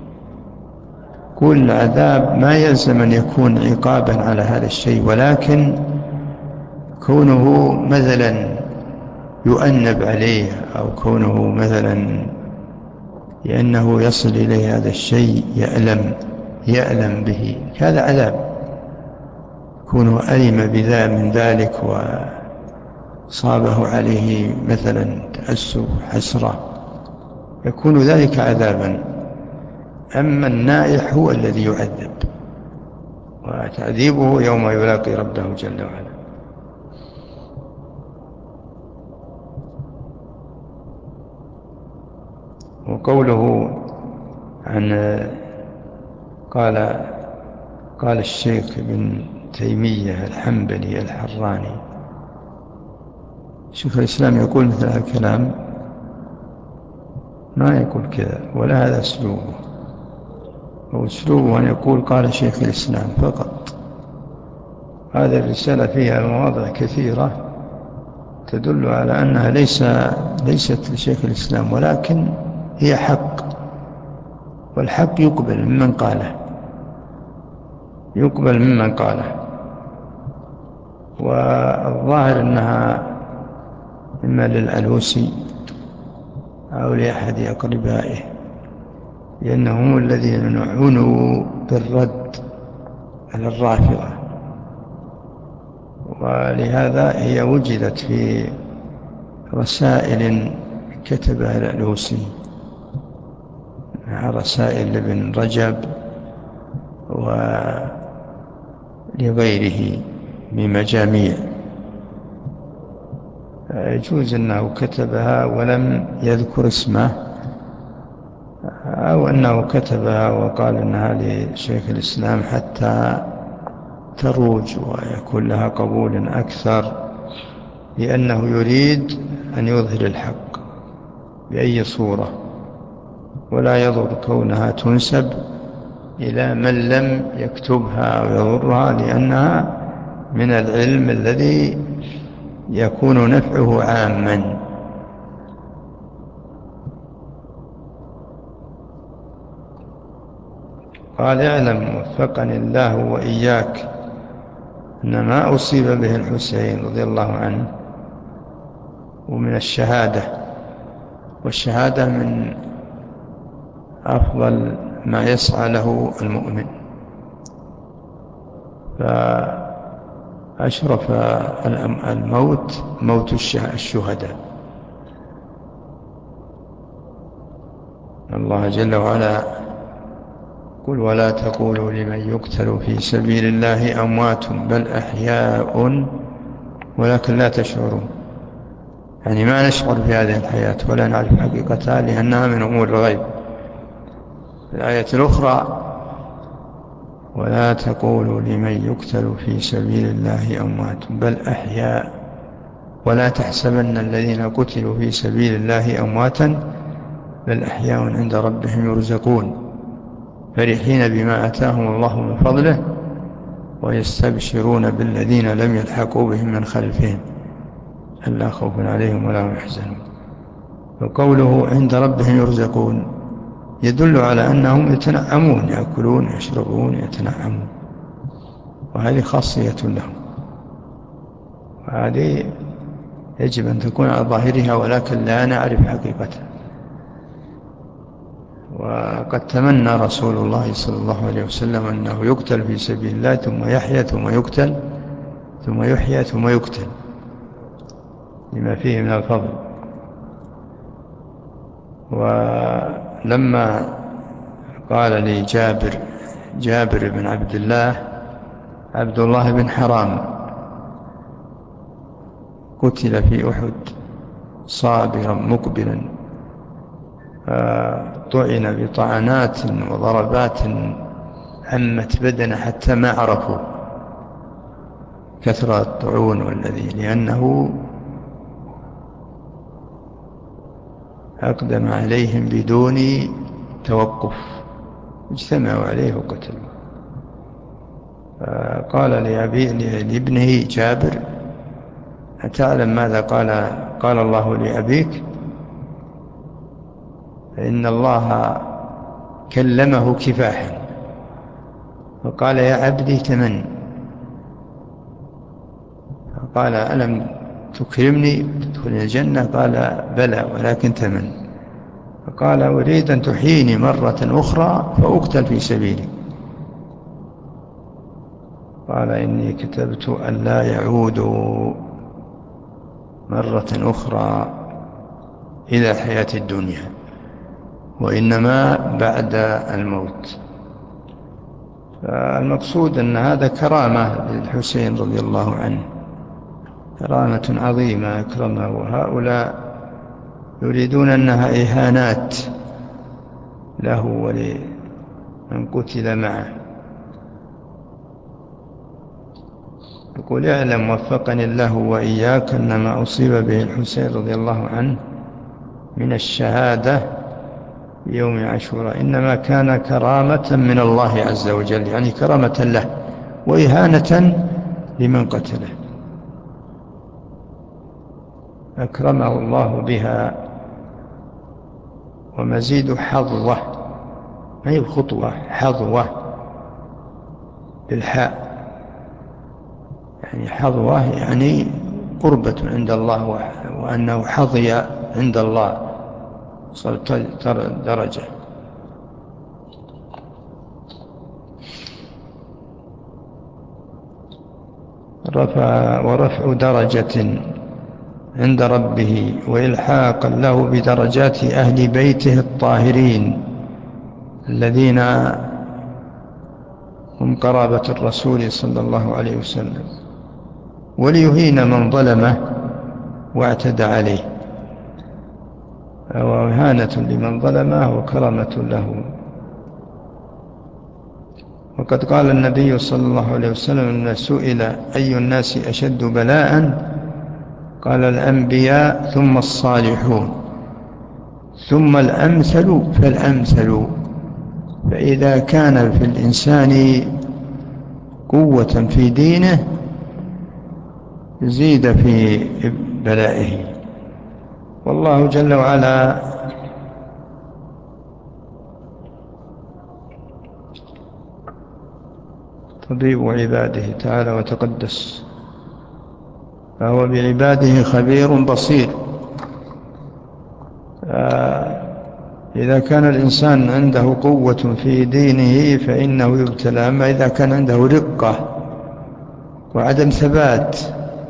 كل عذاب ما يلزم أن يكون عقابا على هذا الشيء، ولكن كونه مثلا يؤنب عليه، أو كونه مثلا لأنه يصل إليه هذا الشيء يألم به، هذا عذاب. كونه ألم من ذلك وصابه عليه مثلا تأسف حسرة، يكون ذلك عذابا. أما النائح هو الذي يعذب، وتعذيبه يوم يلاقي ربه جل وعلا. وقوله قال الشيخ ابن تيمية الحنبلي الحراني، شيخ الإسلام يقول مثل هذا الكلام؟ ما يقول كذا، ولا هذا أسلوبه. وأسلوبه أن يقول قال شيخ الإسلام فقط. هذه الرسالة فيها مواضع كثيرة تدل على أنها ليست لشيخ الإسلام، ولكن هي حق، والحق يقبل ممن قاله، والظاهر أنها إما للألوسي أو لأحد أقربائه، لأنهم الذين عنوا بالرد على الرافضة، ولهذا هي وجدت في رسائل كتبها الألوسي مع رسائل لابن رجب ولغيره بمجاميع. يجوز أنه كتبها ولم يذكر اسمه، أو أنه كتبها وقال أنها لشيخ الإسلام حتى تروج ويكون لها قبول أكثر، لأنه يريد أن يظهر الحق بأي صورة، ولا يضر كونها تنسب إلى من لم يكتبها أو يضرها، لأنها من العلم الذي يكون نفعه عاما. قال اعلم وفقني الله وإياك أن ما أصيب به الحسين رضي الله عنه ومن الشهادة، والشهادة من أفضل ما يسعى له المؤمن، فأشرف الموت موت الشهداء. الله جل وعلا قل ولا تقولوا لمن يقتل في سبيل الله أموات بل أحياء ولكن لا تشعرون، يعني ما نشعر بهذه الحياة ولا نعرف حقيقتها لأنها من أمور الغيب. في الآية الأخرى ولا تقولوا لمن يقتل في سبيل الله أموات بل أحياء ولا تحسبن الذين قتلوا في سبيل الله أمواتا بل أحياء عند ربهم يرزقون فرحين بما آتاهم الله من فضله ويستبشرون بالذين لم يلحقوا بهم من خلفهم ألا خوف عليهم ولا هم يحزنون. وقوله عند ربهم يرزقون يدل على أنهم يتنعمون، يأكلون يشربون يتنعمون، وهذه خاصية لهم، وهذه يجب أن تكون على ظاهرها ولكن لا نعرف حقيقتها. وقد تمنى رسول الله صلى الله عليه وسلم أنه يقتل في سبيل الله ثم يحيى ثم يقتل ثم يحيى ثم يقتل لما فيه من الفضل. ولما قال لي جابر بن عبد الله بن حرام قتل في أحد صابرا مقبلا طعن بطعنات وضربات عمت بدنه حتى ما عرفوا كثرة الطعون والذي لأنه أقدم عليهم بدون توقف اجتمعوا عليه وقتلوا. قال لابنه جابر أتعلم ماذا قال الله لأبيك؟ فإن الله كلمه كفاحا فقال يا عبدي تمن، فقال ألم تكرمني تدخل الجنة؟ قال بلى ولكن تمن، فقال أريد أن تحييني مرة أخرى فأقتل في سبيلي، قال إني كتبت أن لا يعودوا مرة أخرى إلى الحياة الدنيا وإنما بعد الموت. فالمقصود أن هذا كرامة للحسين رضي الله عنه، كرامة عظيمة أكرمه، وهؤلاء يريدون أنها إهانات له ولمن قتل معه. يقول اعلم وفقني الله وإياك أن ما أصيب به الحسين رضي الله عنه من الشهادة يوم عاشوراء إنما كان كرامة من الله عز وجل، يعني كرامة له وإهانة لمن قتله، أكرمه الله بها. ومزيد حظوة، ما هي خطوة، حظوة بالحاء، يعني حظوة يعني قربة عند الله وأنه حظي عند الله صلت درجة. ورفع درجة عند ربه وإلحاقا له بدرجات أهل بيته الطاهرين الذين هم قرابة الرسول صلى الله عليه وسلم، وليهين من ظلمه واعتدى عليه، وإهانة لمن ظلمه وكرامة له. وقد قال النبي صلى الله عليه وسلم أن سئل أي الناس أشد بلاء؟ قال الأنبياء ثم الصالحون ثم الأمثل فالأمثل، فإذا كان في الإنسان قوة في دينه يزيد في بلائه. والله جل وعلا طبيب عباده تعالى وتقدس، فهو بعباده خبير بصير. إذا كان الإنسان عنده قوة في دينه فإنه يبتلى، أما إذا كان عنده رقة وعدم ثبات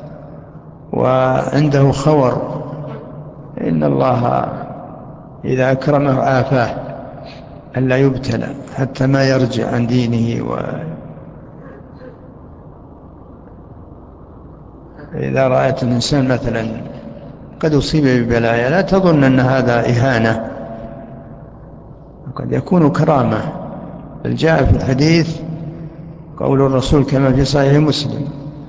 وعنده خور إن الله إذا أكرمه عافاه ألا يبتلى حتى ما يرجع عن دينه. وإذا رأيت الإنسان مثلا قد أصيب ببلايا لا تظن أن هذا إهانة، قد يكون كرامة. بل جاء في الحديث قول الرسول كما في صحيح مسلم: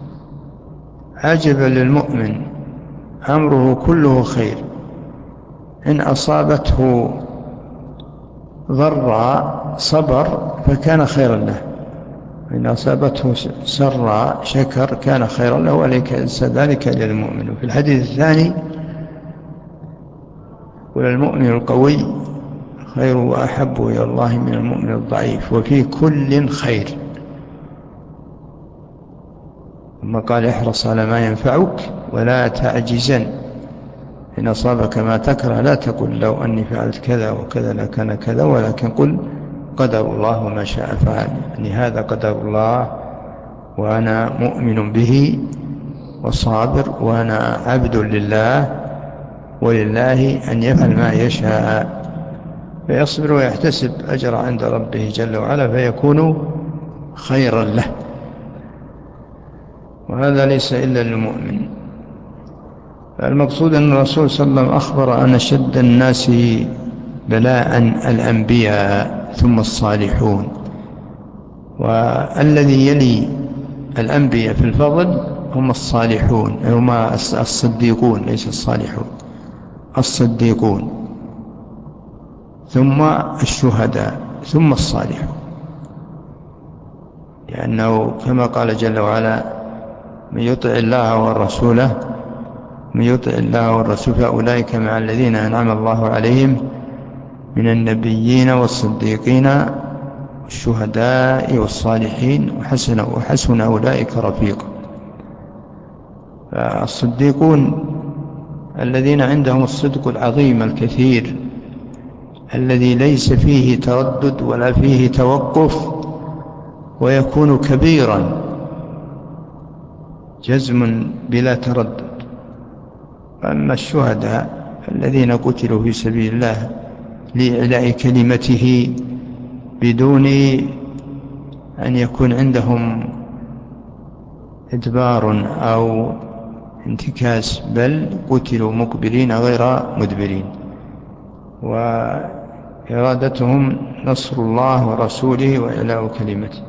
عجبا للمؤمن أمره كله خير، إن أصابته ضراء صبر فكان خيرا له، إن أصابته سراء شكر كان خيرا له، وليس ذلك للمؤمن. وفي الحديث الثاني: وللمؤمن القوي خير وأحب إلى الله من المؤمن الضعيف، وفي كل خير. ثم قال: احرص على ما ينفعك ولا تعجزن، إن أصابك ما تكره لا تقل لو أني فعلت كذا وكذا لكان كذا، ولكن قل قدر الله وما شاء فعل، يعني هذا قدر الله وأنا مؤمن به وصابر، وأنا عبد لله ولله أن يفعل ما يشاء، فيصبر ويحتسب أجر عند ربه جل وعلا فيكون خيرا له. وهذا ليس إلا للمؤمن. المقصود أن الرسول صلى الله عليه وسلم أخبر أن أشد الناس بلاء الأنبياء ثم الصالحون، والذي يلي الأنبياء في الفضل هم الصالحون، هم الصديقون، ليس الصالحون، الصديقون، ثم الشهداء، ثم الصالحون. لأنه كما قال جل وعلا: من يطع الله ورسوله فأولئك مع الذين أنعم الله عليهم من النبيين والصديقين والشهداء والصالحين وحسن أولئك رفيقا. فالصديقون الذين عندهم الصدق العظيم الكثير الذي ليس فيه تردد ولا فيه توقف، ويكون كبيرا جزم بلا تردد. أما الشهداء الذين قتلوا في سبيل الله لإعلاء كلمته بدون أن يكون عندهم إدبار أو انتكاس، بل قتلوا مقبلين غير مدبرين، وإرادتهم نصر الله ورسوله وإعلاء كلمته.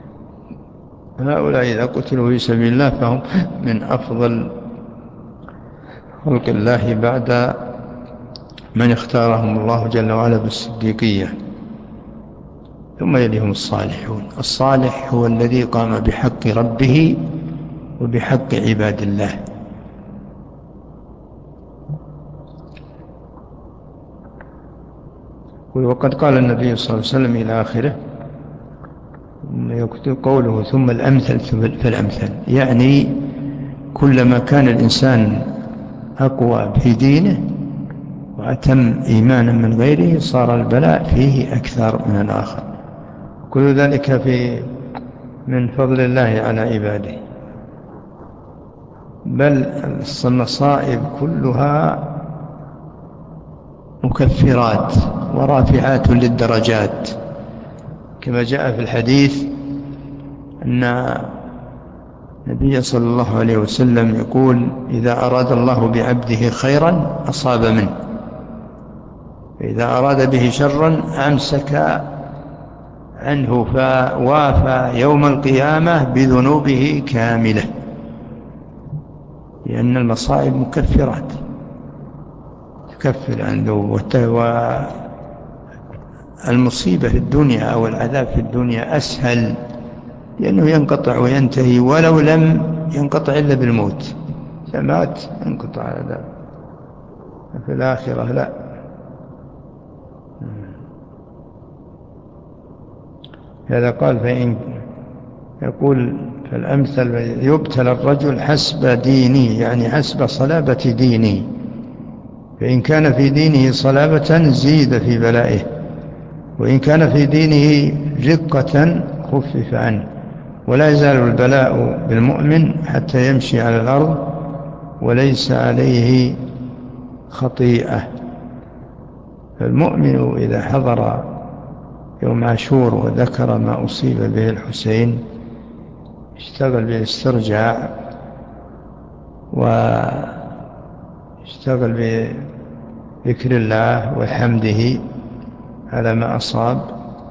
هؤلاء إذا قتلوا في سبيل الله فهم من أفضل خلق الله بعد من اختارهم الله جل وعلا بالصديقية. ثم يليهم الصالحون. الصالح هو الذي قام بحق ربه وبحق عباد الله. وقد قال النبي صلى الله عليه وسلم إلى آخره يكتب قوله: ثم الأمثل فالأمثل، يعني كلما كان الإنسان أقوى في دينه وأتم إيمانا من غيره صار البلاء فيه أكثر من الآخر. كل ذلك من فضل الله على عباده. بل المصائب كلها مكفرات ورافعات للدرجات، كما جاء في الحديث أن النبي صلى الله عليه وسلم يقول: إذا أراد الله بعبده خيرا أصاب منه، فإذا أراد به شرا أمسك عنه، فوافى يوم القيامة بذنوبه كاملة، لأن المصائب مكفرات تكفر عنه. والمصيبة في الدنيا أو العذاب في الدنيا أسهل، لأنه ينقطع وينتهي، ولو لم ينقطع إلا بالموت، فمات ينقطع العذاب. في الآخرة لا. هذا قال: يقول فالأمثل يبتلى الرجل حسب دينه، يعني حسب صلابة دينه، فإن كان في دينه صلابة زيد في بلائه، وإن كان في دينه رقة خفف عنه. ولا يزال البلاء بالمؤمن حتى يمشي على الأرض وليس عليه خطيئة. فالمؤمن إذا حضر يوم عاشور وذكر ما أصيب به الحسين اشتغل بالاسترجاع واشتغل بذكر الله وحمده على ما أصاب،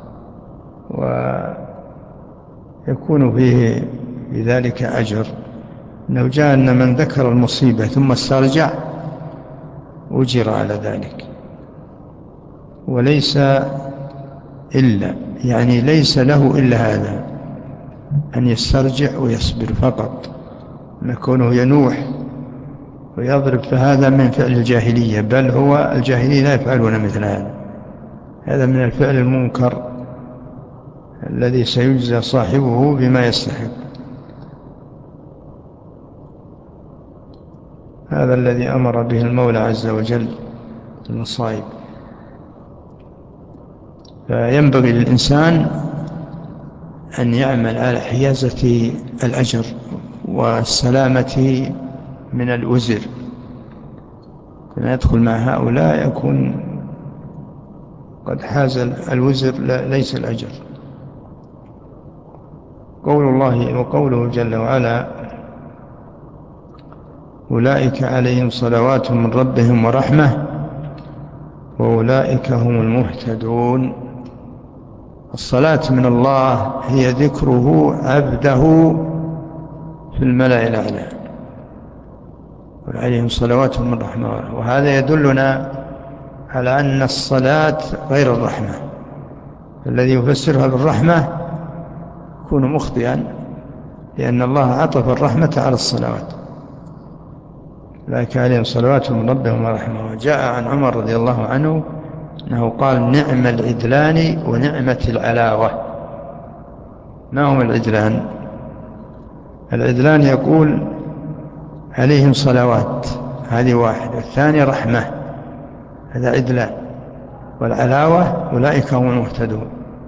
ويكون فيه بذلك أجر. إنه جاء أن من ذكر المصيبة ثم استرجع أجر على ذلك. وليس إلا، يعني ليس له إلا هذا، أن يسترجع ويصبر فقط. كونه ينوح ويضرب فهذا من فعل الجاهلية، بل هو الجاهلية لا يفعلون مثل هذا. هذا من الفعل المنكر الذي سيجزى صاحبه بما يستحق. هذا الذي أمر به المولى عز وجل المصائب. فينبغي للإنسان أن يعمل على حيازة الأجر والسلامة من الوزر. فما يدخل مع هؤلاء يكون قد حاز الوزر ليس الأجر. قول الله وقوله جل وعلا أولئك عليهم صلوات من ربهم ورحمة وأولئك هم المهتدون. الصلاة من الله هي ذكره عبده في الملأ الأعلى، وعليهم صلوات من رحمة. وهذا يدلنا على أن الصلاة غير الرحمة. الذي يفسرها بالرحمة يكون مخطئا، لأن الله عطف الرحمة على الصلوات. أولئك عليهم صلوات من ربهم ورحمة. وجاء عن عمر رضي الله عنه أنه قال نعم العدلان ونعمة العلاوة. ما هم العدلان؟ العدلان يقول عليهم صلوات، هذه واحد، والثاني رحمة، هذا عدلان. والعلاوة أولئك هم المهتدون.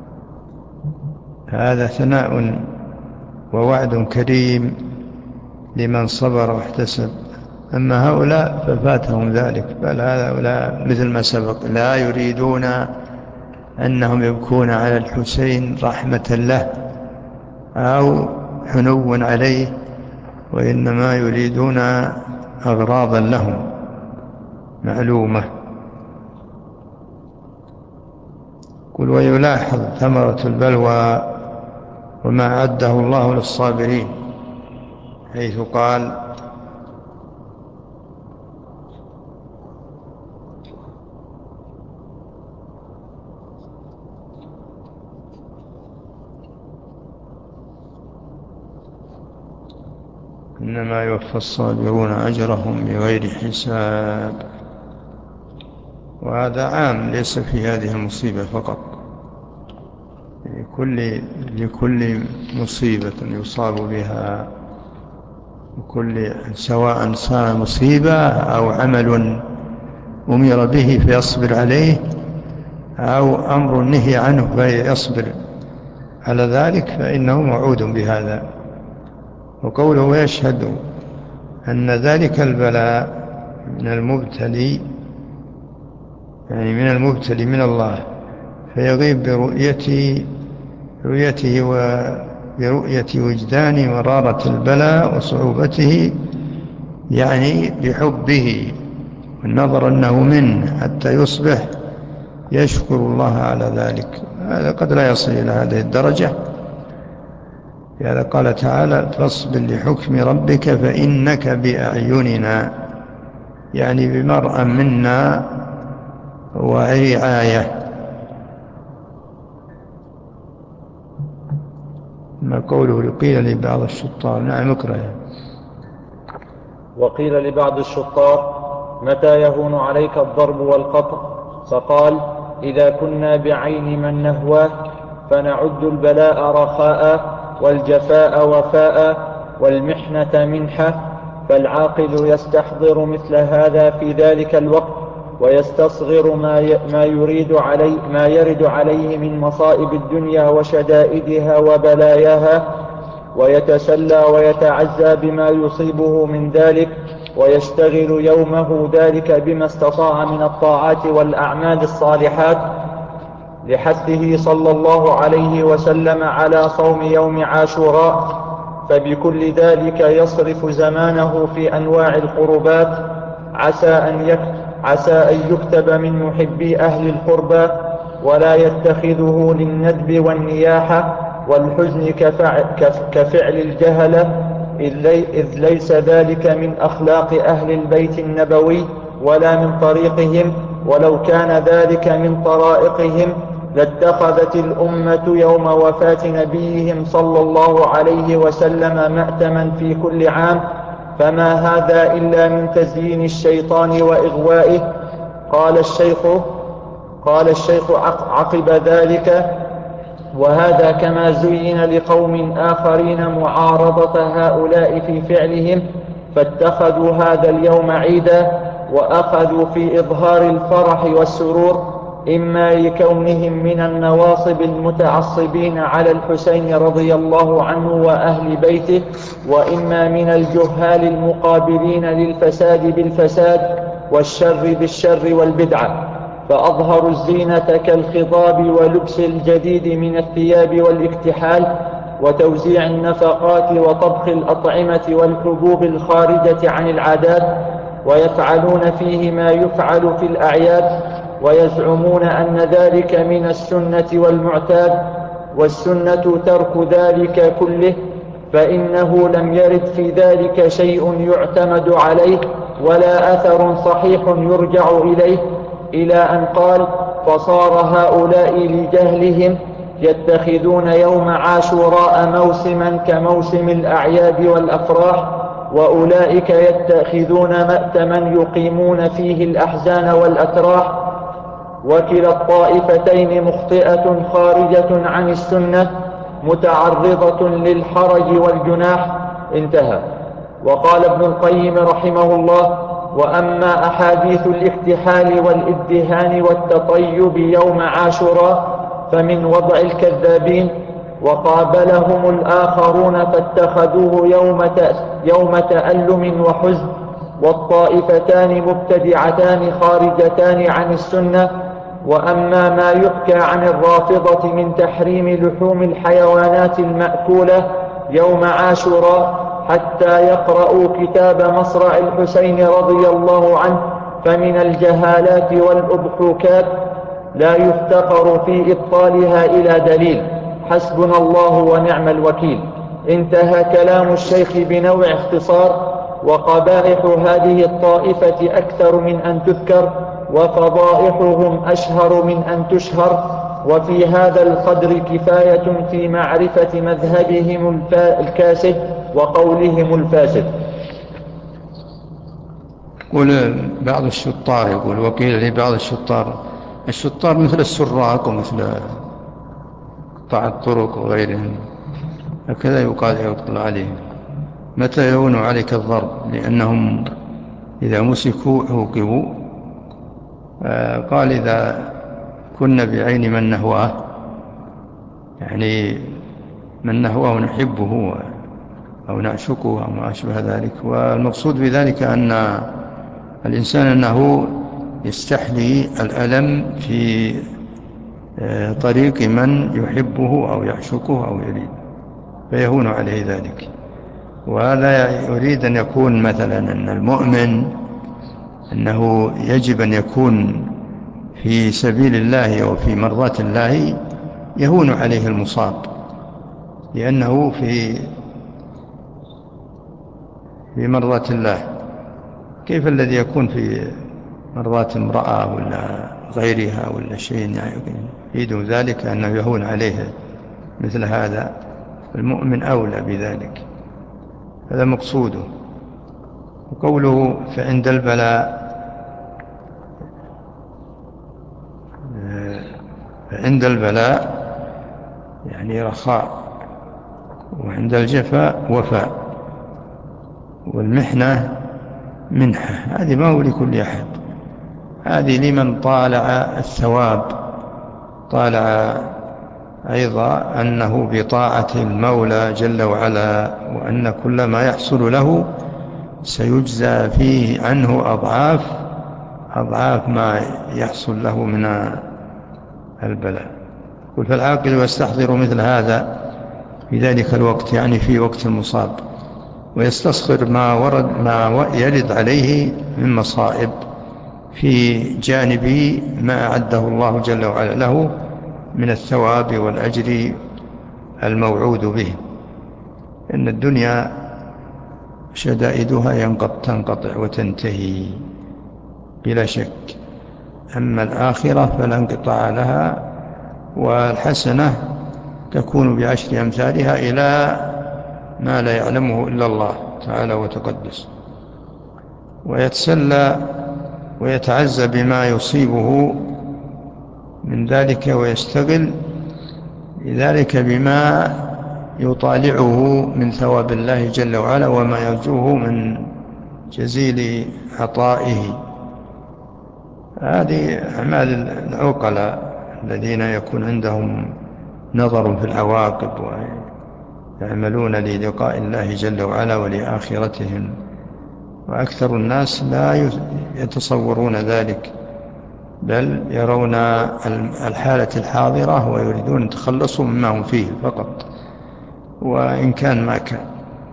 هذا ثناء ووعد كريم لمن صبر واحتسب. أما هؤلاء ففاتهم ذلك، بل هؤلاء مثل ما سبق لا يريدون أنهم يبكون على الحسين رحمة له أو حنوا عليه، وإنما يريدون أغراضا لهم معلومة. قل ويلاحظ ثمرة البلوى وما أعده الله للصابرين، حيث قال إنما يوفى الصابرون أجرهم بغير حساب. وهذا عام ليس في هذه المصيبة فقط، لكل مصيبة يصاب بها، سواء صار مصيبة أو عمل أمر به فيصبر عليه، أو أمر نهي عنه فيصبر على ذلك، فإنه موعود بهذا. وقوله يشهد أن ذلك البلاء من المبتلي، يعني من المبتلي من الله، فيغيب برؤيته وبرؤية وجدان مرارة البلاء وصعوبته، يعني بحبه والنظر أنه منه، حتى يصبح يشكر الله على ذلك. هذا قد لا يصل إلى هذه الدرجة. لهذا قال تعالى فاصبر لحكم ربك فإنك بأعيننا، يعني بمرأى منا ورعاية. ما قوله قيل لبعض الشطار. نعم اقرأ. وقيل لبعض الشطار متى يهون عليك الضرب والقطع؟ فقال إذا كنا بعين من نهواه فنعد البلاء رخاء والجفاء وفاء والمحنة منحة، فالعاقل يستحضر مثل هذا في ذلك الوقت، ويستصغر ما يرد عليه من مصائب الدنيا وشدائدها وبلاياها، ويتسلى ويتعزى بما يصيبه من ذلك، ويشتغل يومه ذلك بما استطاع من الطاعات والأعمال الصالحات، لحثه صلى الله عليه وسلم على صوم يوم عاشوراء. فبكل ذلك يصرف زمانه في أنواع القربات، عسى أن يكتب من محبي أهل القربى، ولا يتخذه للندب والنياحة والحزن كفعل الجهلة، إذ ليس ذلك من أخلاق أهل البيت النبوي ولا من طريقهم، ولو كان ذلك من طرائقهم لاتخذت الأمة يوم وفاة نبيهم صلى الله عليه وسلم مأتما في كل عام، فما هذا إلا من تزيين الشيطان وإغوائه. قال الشيخ عقب ذلك: وهذا كما زين لقوم آخرين معارضة هؤلاء في فعلهم، فاتخذوا هذا اليوم عيدا، وأخذوا في إظهار الفرح والسرور، إما لكونهم من النواصب المتعصبين على الحسين رضي الله عنه وأهل بيته، وإما من الجهال المقابلين للفساد بالفساد والشر بالشر والبدعة، فأظهروا الزينة كالخضاب ولبس الجديد من الثياب والاكتحال وتوزيع النفقات وطبخ الأطعمة والحبوب الخارجة عن العادات، ويفعلون فيه ما يفعل في الأعياد، ويزعمون أن ذلك من السنة والمعتاد، والسنة ترك ذلك كله، فإنه لم يرد في ذلك شيء يعتمد عليه ولا أثر صحيح يرجع إليه، إلى أن قال: فصار هؤلاء لجهلهم يتخذون يوم عاشوراء موسما كموسم الأعياد والأفراح، وأولئك يتخذون مأتما يقيمون فيه الأحزان والأتراح، وكلا الطائفتين مخطئة خارجة عن السنة متعرضة للحرج والجناح. انتهى. وقال ابن القيم رحمه الله: وأما أحاديث الاكتحال والإدهان والتطيب يوم عاشوراء فمن وضع الكذابين، وقابلهم الآخرون فاتخذوه يوم تألم وحزن، والطائفتان مبتدعتان خارجتان عن السنة. وأما ما يحكى عن الرافضة من تحريم لحوم الحيوانات المأكولة يوم عاشوراء حتى يقرأوا كتاب مصرع الحسين رضي الله عنه، فمن الجهالات والأضحوكات لا يفتقر في إبطالها إلى دليل، حسبنا الله ونعم الوكيل. انتهى كلام الشيخ بنوع اختصار. وقبائح هذه الطائفة أكثر من أن تذكر، وفضائحهم أشهر من أن تشهر، وفي هذا القدر كفاية في معرفة مذهبهم الكاسد وقولهم الفاسد. يقول بعض الشطار، يقول وقيل لبعض الشطار مثل السراق ومثل قطاع الطرق وغيرهم، هكذا يقال عليهم: متى يهون عليك الضرب؟ لأنهم إذا مسكوا عوقبوا. قال: إذا كنا بعين من نهواه، يعني من نهواه نحبه أو نعشقه أو ما أشبه ذلك. والمقصود بذلك أن الإنسان أنه يستحلي الألم في طريق من يحبه أو يعشقه أو يريد، فيهون عليه ذلك. وهذا يريد أن يكون مثلا أن المؤمن أنه يجب أن يكون في سبيل الله وفي مرضاة الله، يهون عليه المصاب، لأنه في مرضاة الله. كيف الذي يكون في مرضاة امرأة ولا غيرها ولا شيء يريد ذلك أنه يهون عليه مثل هذا؟ المؤمن أولى بذلك، هذا مقصوده. وقوله فعند البلاء يعني رخاء، وعند الجفاء وفاء، والمحنة منحة. هذه ما هو لكل أحد، هذه لمن طالع الثواب، طالع أيضا أنه بطاعة المولى جل وعلا، وأن كل ما يحصل له سيجزى فيه عنه أضعاف ما يحصل له من البلاء. فالعاقل يستحضر مثل هذا في ذلك الوقت، يعني في وقت المصاب، ويستصغر ما يرد عليه من مصائب في جانب ما أعده الله جل وعلا له من الثواب والأجر الموعود به. إن الدنيا شدائدها تنقطع وتنتهي بلا شك، أما الآخرة فلا انقطاع لها، والحسنة تكون بعشر أمثالها إلى ما لا يعلمه إلا الله تعالى وتقدس، ويتسلى ويتعزى بما يصيبه من ذلك، ويستغل لذلك بما يطالعه من ثواب الله جل وعلا وما يرجوه من جزيل عطائه. هذه أعمال العقلاء الذين يكون عندهم نظر في العواقب ويعملون للقاء الله جل وعلا ولآخرتهم، وأكثر الناس لا يتصورون ذلك، بل يرون الحالة الحاضرة ويريدون يتخلصوا مما هم فيه فقط، وإن كان ما كان.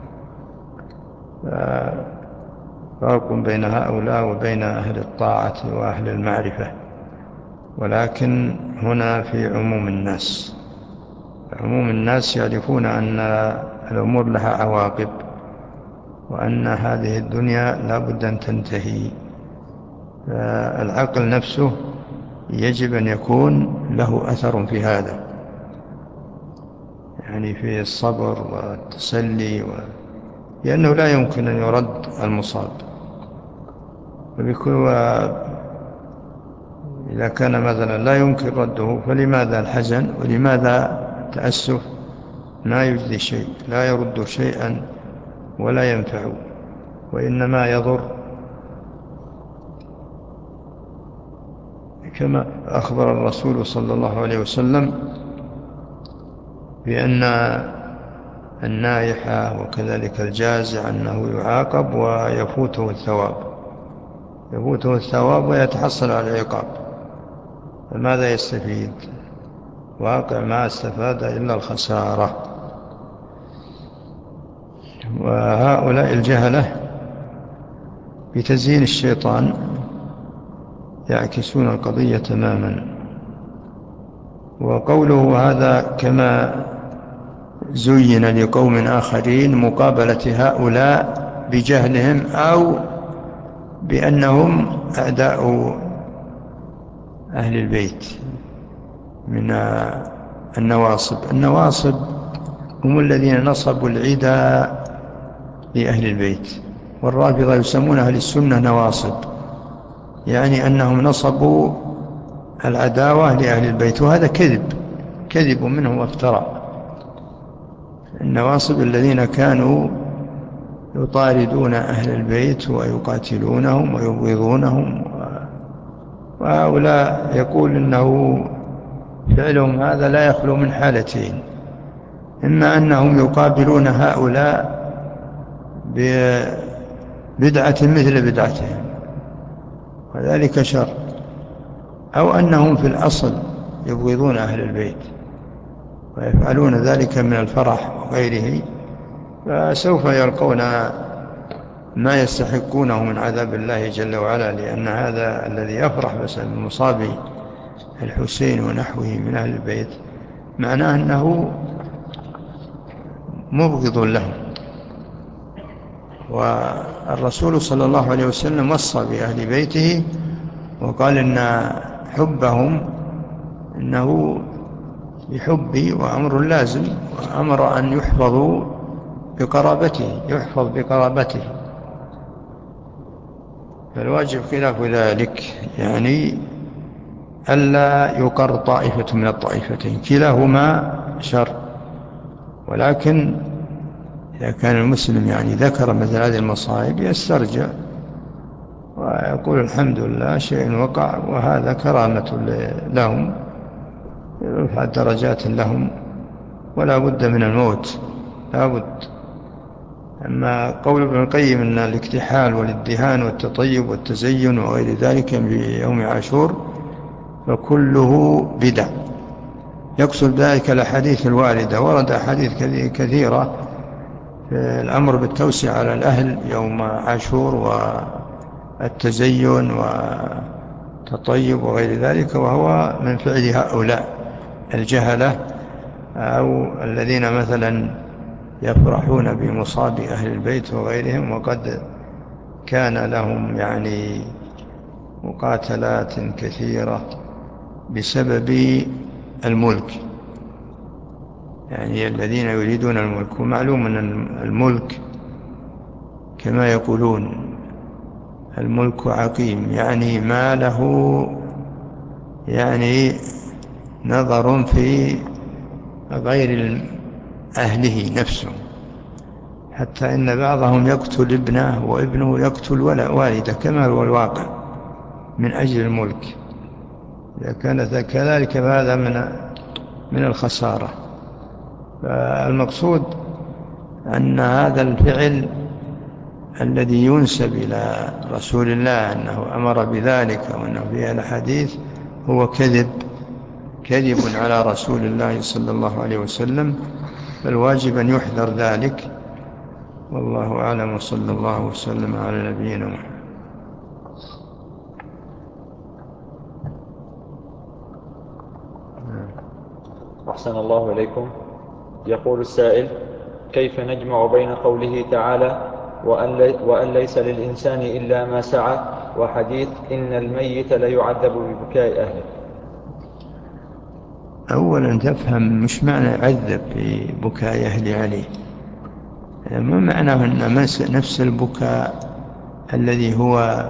فرق بين هؤلاء وبين أهل الطاعة وأهل المعرفة، ولكن هنا في عموم الناس. عموم الناس يعرفون أن الأمور لها عواقب، وأن هذه الدنيا لا بد أن تنتهي. فالعقل نفسه يجب أن يكون له أثر في هذا، يعني في الصبر والتسلي لأنه لا يمكن أن يرد المصاب، إذا كان مثلا لا يمكن رده فلماذا الحزن ولماذا التأسف؟ لا يجدي شيء، لا يرد شيئا ولا ينفع، وإنما يضر. كما أخبر الرسول صلى الله عليه وسلم بأن النائحة وكذلك الجازع أنه يعاقب ويفوته الثواب ويتحصل على العقاب، فماذا يستفيد؟ واقع ما استفاد إلا الخسارة. وهؤلاء الجهلة بتزيين الشيطان يعكسون القضية تماما. وقوله هذا كما زين لقوم آخرين، مقابلة هؤلاء بجهلهم أو بأنهم أعداء أهل البيت من النواصب هم الذين نصبوا العدى لأهل البيت، والرافضة يسمون أهل السنة نواصب، يعني أنهم نصبوا العداوة لأهل البيت، وهذا كذب منهم وافتراء. النواصب الذين كانوا يطاردون أهل البيت ويقاتلونهم ويبغضونهم، وهؤلاء يقول إنه فعلهم هذا لا يخلو من حالتين: إما أنهم يقابلون هؤلاء ببدعة مثل بدعتهم وذلك شر، أو أنهم في الأصل يبغضون أهل البيت ويفعلون ذلك من الفرح وغيره، فسوف يلقون ما يستحقونه من عذاب الله جل وعلا، لأن هذا الذي يفرح بس بمصاب الحسين ونحوه من أهل البيت معناه أنه مبغض لهم. والرسول صلى الله عليه وسلم وصى بأهل بيته وقال إن حبهم إنه بحبي وأمر لازم، وأمر أن يحفظ بقرابته، فالواجب خلاف ذلك، يعني ألا يقر طائفة من الطائفتين، كلاهما شر، ولكن إذا كان المسلم يعني ذكر مثل هذه المصائب يسترجع ويقول الحمد لله شيء وقع وهذا كرامة لهم، يرفع درجات لهم، ولا بد من الموت، لا بد. أما قول ابن القيم أن الاكتحال والادهان والتطيب والتزين وغير ذلك في يوم عاشور فكله بدع. يقصد ذلك الأحاديث الواردة، ورد أحاديث كثيرة في الأمر بالتوسع على الأهل يوم عاشور والتزين والتطيب وغير ذلك، وهو من فعل هؤلاء الجهلة أو الذين مثلا يفرحون بمصاب أهل البيت وغيرهم، وقد كان لهم يعني مقاتلات كثيرة بسبب الملك، يعني الذين يريدون الملك. ومعلوم أن الملك كما يقولون الملك عقيم، يعني ما له يعني نظر في غير أهله نفسه، حتى إن بعضهم يقتل ابنه وابنه يقتل والده كما هو الواقع من أجل الملك. إذا كانت كذلك فهذا من الخسارة. فالمقصود أن هذا الفعل الذي ينسب إلى رسول الله أنه أمر بذلك وأنه فيه الحديث هو كذب على رسول الله صلى الله عليه وسلم، فالواجب أن يحذر ذلك. والله أعلم، وصلى الله وسلم على نبينا محمد. أحسن الله إليكم. يقول السائل: كيف نجمع بين قوله تعالى وأن ليس للإنسان إلا ما سعى وحديث إن الميت ليعذب ببكاء أهله؟ أولا تفهم مش معنى يعذب ببكاء أهله عليه، ما معناه أن نفس البكاء الذي هو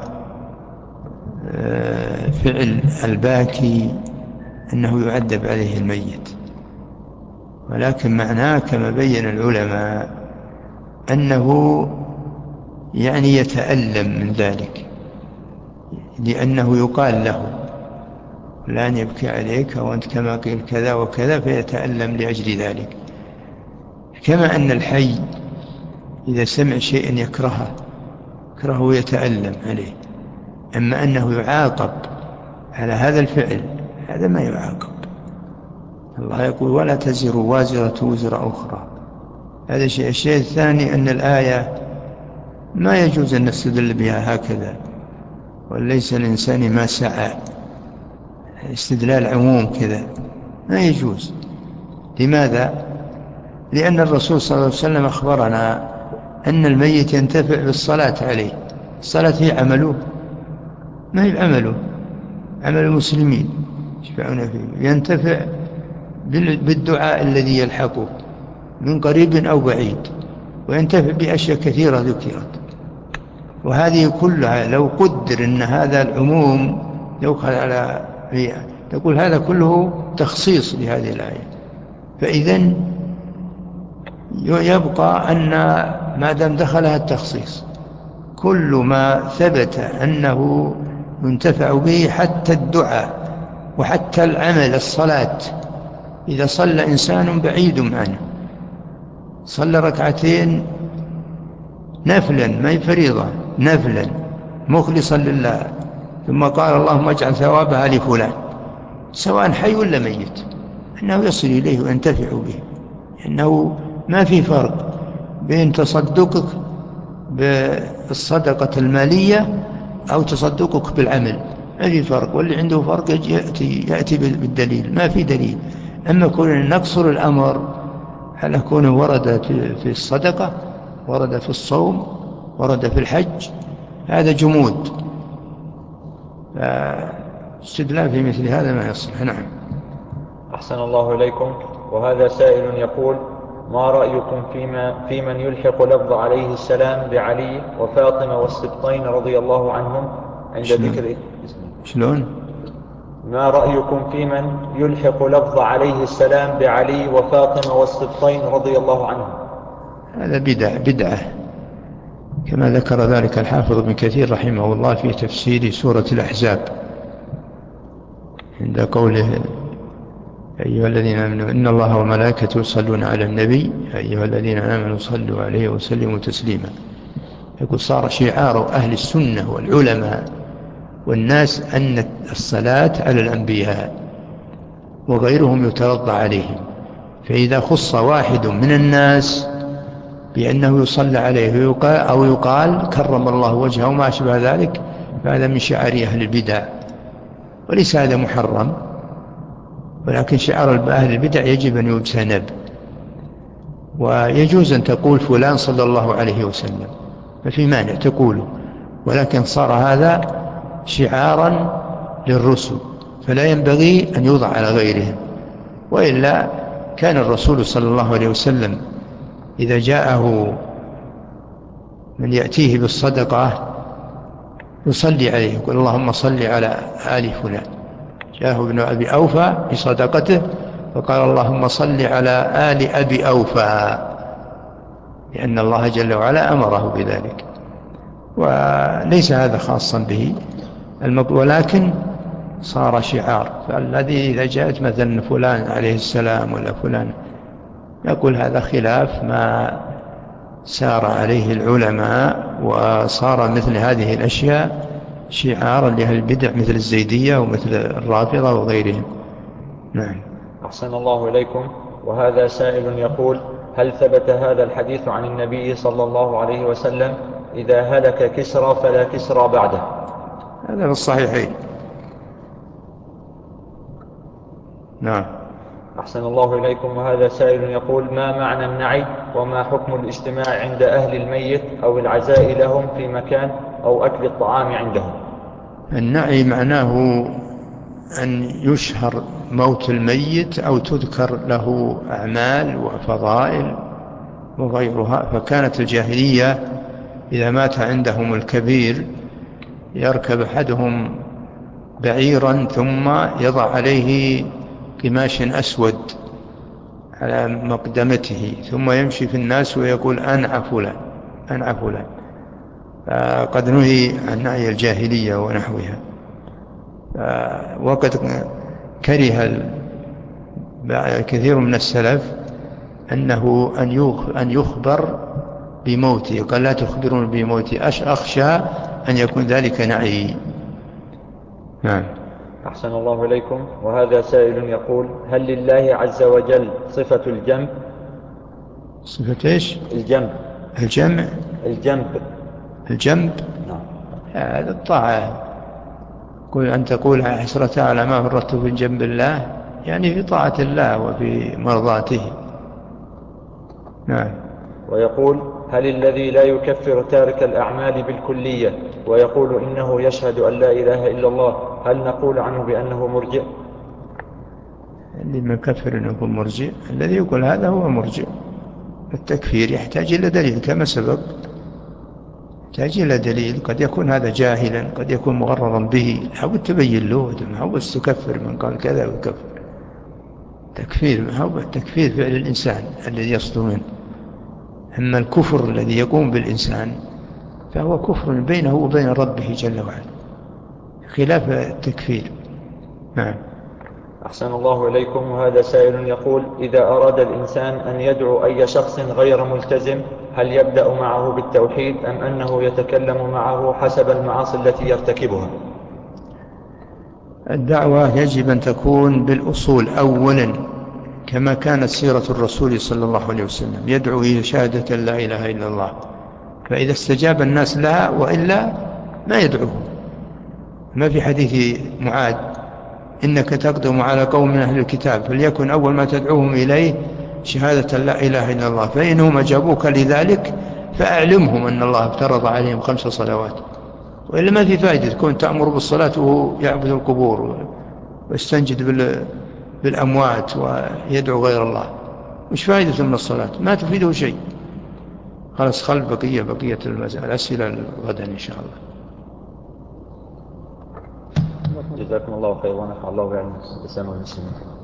فعل الباكي أنه يعذب عليه الميت، ولكن معناه كما بين العلماء أنه يعني يتألم من ذلك، لأنه يقال له لن يبكي عليك وأنت كما قيل كذا وكذا، فيتألم لأجل ذلك. كما أن الحي إذا سمع شيئا يكرهه ويتألم عليه، أما أنه يعاقب على هذا الفعل هذا ما يعاقب. الله يقول ولا تزر وازرة وزر أخرى، هذا شيء. الشيء الثاني أن الآية ما يجوز أن نستدل بها هكذا، وليس الإنسان ما سعى، استدلال عموم كذا ما يجوز. لماذا؟ لأن الرسول صلى الله عليه وسلم أخبرنا أن الميت ينتفع بالصلاة عليه. الصلاة هي عمله، ما هي عمله، عمل المسلمين يشفعون فيه، ينتفع بالدعاء الذي يلحقه من قريب أو بعيد، وينتفع بأشياء كثيرة ذكرت. وهذه كلها لو قدر أن هذا العموم يدخل على فيها، تقول هذا كله تخصيص لهذه الآية. فإذن يبقى أن ما دام دخلها التخصيص كل ما ثبت أنه ينتفع به، حتى الدعاء وحتى العمل الصلاة. إذا صلى إنسان بعيد عنه، صلى ركعتين نفلا ما فريضة، نفلا مخلصا لله، ثم قال اللهم اجعل ثوابها لفلان، سواء حي ولا ميت، أنه يصل إليه وينتفع به. إنه ما في فرق بين تصدقك بالصدقة المالية أو تصدقك بالعمل، ما في فرق. واللي عنده فرق يأتي بالدليل، ما في دليل. أما كون نقصر الأمر على كونه ورد في الصدقة، ورد في الصوم، ورد في الحج، هذا جمود، فاستدلال في مثل هذا ما يصلح. نعم. أحسن الله إليكم. وهذا سائل يقول: ما رأيكم في من يلحق لفظ عليه السلام بعلي وفاطمة والسبطين رضي الله عنهم عند ذكر شلون؟ ما رأيكم في من يلحق لفظ عليه السلام بعلي وفاطمة والسبطين رضي الله عنهم هذا بدعة كما ذكر ذلك الحافظ ابن كثير رحمه الله في تفسير سورة الأحزاب عند قوله أيها الذين آمنوا إن الله وملائكته يصلون على النبي أيها الذين آمنوا صلوا عليه وسلموا تسليما. يقول صار شعار أهل السنة والعلماء والناس أن الصلاة على الأنبياء وغيرهم يترضى عليهم، فإذا خص واحد من الناس بأنه يصلى عليه أو يقال كرم الله وجهه وما أشبه ذلك، فهذا من شعار أهل البدع، وليس هذا محرم، ولكن شعار أهل البدع يجب أن يجتنب. ويجوز أن تقول فلان صلى الله عليه وسلم، ما في مانع تقوله، ولكن صار هذا شعارا للرسل فلا ينبغي أن يوضع على غيرهم. وإلا كان الرسول صلى الله عليه وسلم إذا جاءه من يأتيه بالصدقة يصلي عليه، يقول اللهم صل على آل فلان. جاءه ابن أبي أوفى بصدقته فقال اللهم صل على آل أبي أوفى، لأن الله جل وعلا أمره بذلك. وليس هذا خاصا به ولكن صار شعار. فالذي إذا جاءت مثلا فلان عليه السلام ولا فلان، يقول هذا خلاف ما سار عليه العلماء، وصار مثل هذه الأشياء شعارا لأهل البدع مثل الزيدية ومثل الرافضة وغيرهم. نعم. أحسن الله إليكم. وهذا سائل يقول: هل ثبت هذا الحديث عن النبي صلى الله عليه وسلم إذا هلك كسرى فلا كسرى بعده؟ هذا في الصحيحين. نعم. أحسن الله إليكم. وهذا سائل يقول: ما معنى النعي وما حكم الاجتماع عند أهل الميت أو العزاء لهم في مكان أو أكل الطعام عندهم؟ النعي معناه أن يشهر موت الميت أو تذكر له أعمال وفضائل وغيرها. فكانت الجاهلية إذا مات عندهم الكبير يركب أحدهم بعيرا ثم يضع عليه قماش أسود على مقدمته ثم يمشي في الناس ويقول أنعى فلان أنعى فلان. قد نهي عن نعي الجاهلية ونحوها. وقد كره كثير من السلف أن يخبر بموته، قال لا تخبرون بموتي أخشى أن يكون ذلك نعي. نعم. أحسن الله إليكم. وهذا سائل يقول: هل لله عز وجل صفة الجنب؟ صفة إيش؟ الجنب. الجمع. الجنب. نعم. هذا الطاعة. أن تقول حسرة على ما فرطت في جنب الله، يعني في طاعة الله وفي مرضاته. نعم. ويقول: هل الذي لا يكفر تارك الأعمال بالكلية ويقول إنه يشهد أن لا إله إلا الله، هل نقول عنه بأنه مرجئ؟ اللي ما يكفر أنه يكون مرجئ، الذي يقول هذا هو مرجئ. التكفير يحتاج إلى دليل كما سبق، يحتاج إلى دليل. قد يكون هذا جاهلا، قد يكون مغررا به، حاول تبين له، حاول تكفر من قال كذا ويكفر. التكفير فعل الإنسان الذي يصدر منه. أما الكفر الذي يقوم بالإنسان فهو كفر بينه وبين ربه جل وعلا، خلاف التكفير. نعم. أحسن الله إليكم. وهذا سائل يقول: إذا أراد الإنسان أن يدعو أي شخص غير ملتزم، هل يبدأ معه بالتوحيد أم أنه يتكلم معه حسب المعاصي التي يرتكبها؟ الدعوة يجب أن تكون بالأصول أولا، كما كانت سيرة الرسول صلى الله عليه وسلم، يدعو إلى شهادة لا إله إلا الله، فإذا استجاب الناس لها، وإلا ما يدعوه. ما في حديث معاذ إنك تقدم على قوم من أهل الكتاب فليكن أول ما تدعوهم إليه شهادة لا إله إلا الله، فإنهم أجابوك لذلك فأعلمهم أن الله افترض عليهم 5 صلوات. وإلا ما في فائدة تكون تأمر بالصلاة وهو يعبد القبور ويستنجد بالأموات ويدعو غير الله. مش فائدة من الصلاة؟ ما تفيده شيء. خلاص، خلف بقية الأسئلة غدا إن شاء الله. جزاكم الله خير ونفع الله بعلم الإسلام والمسلمين.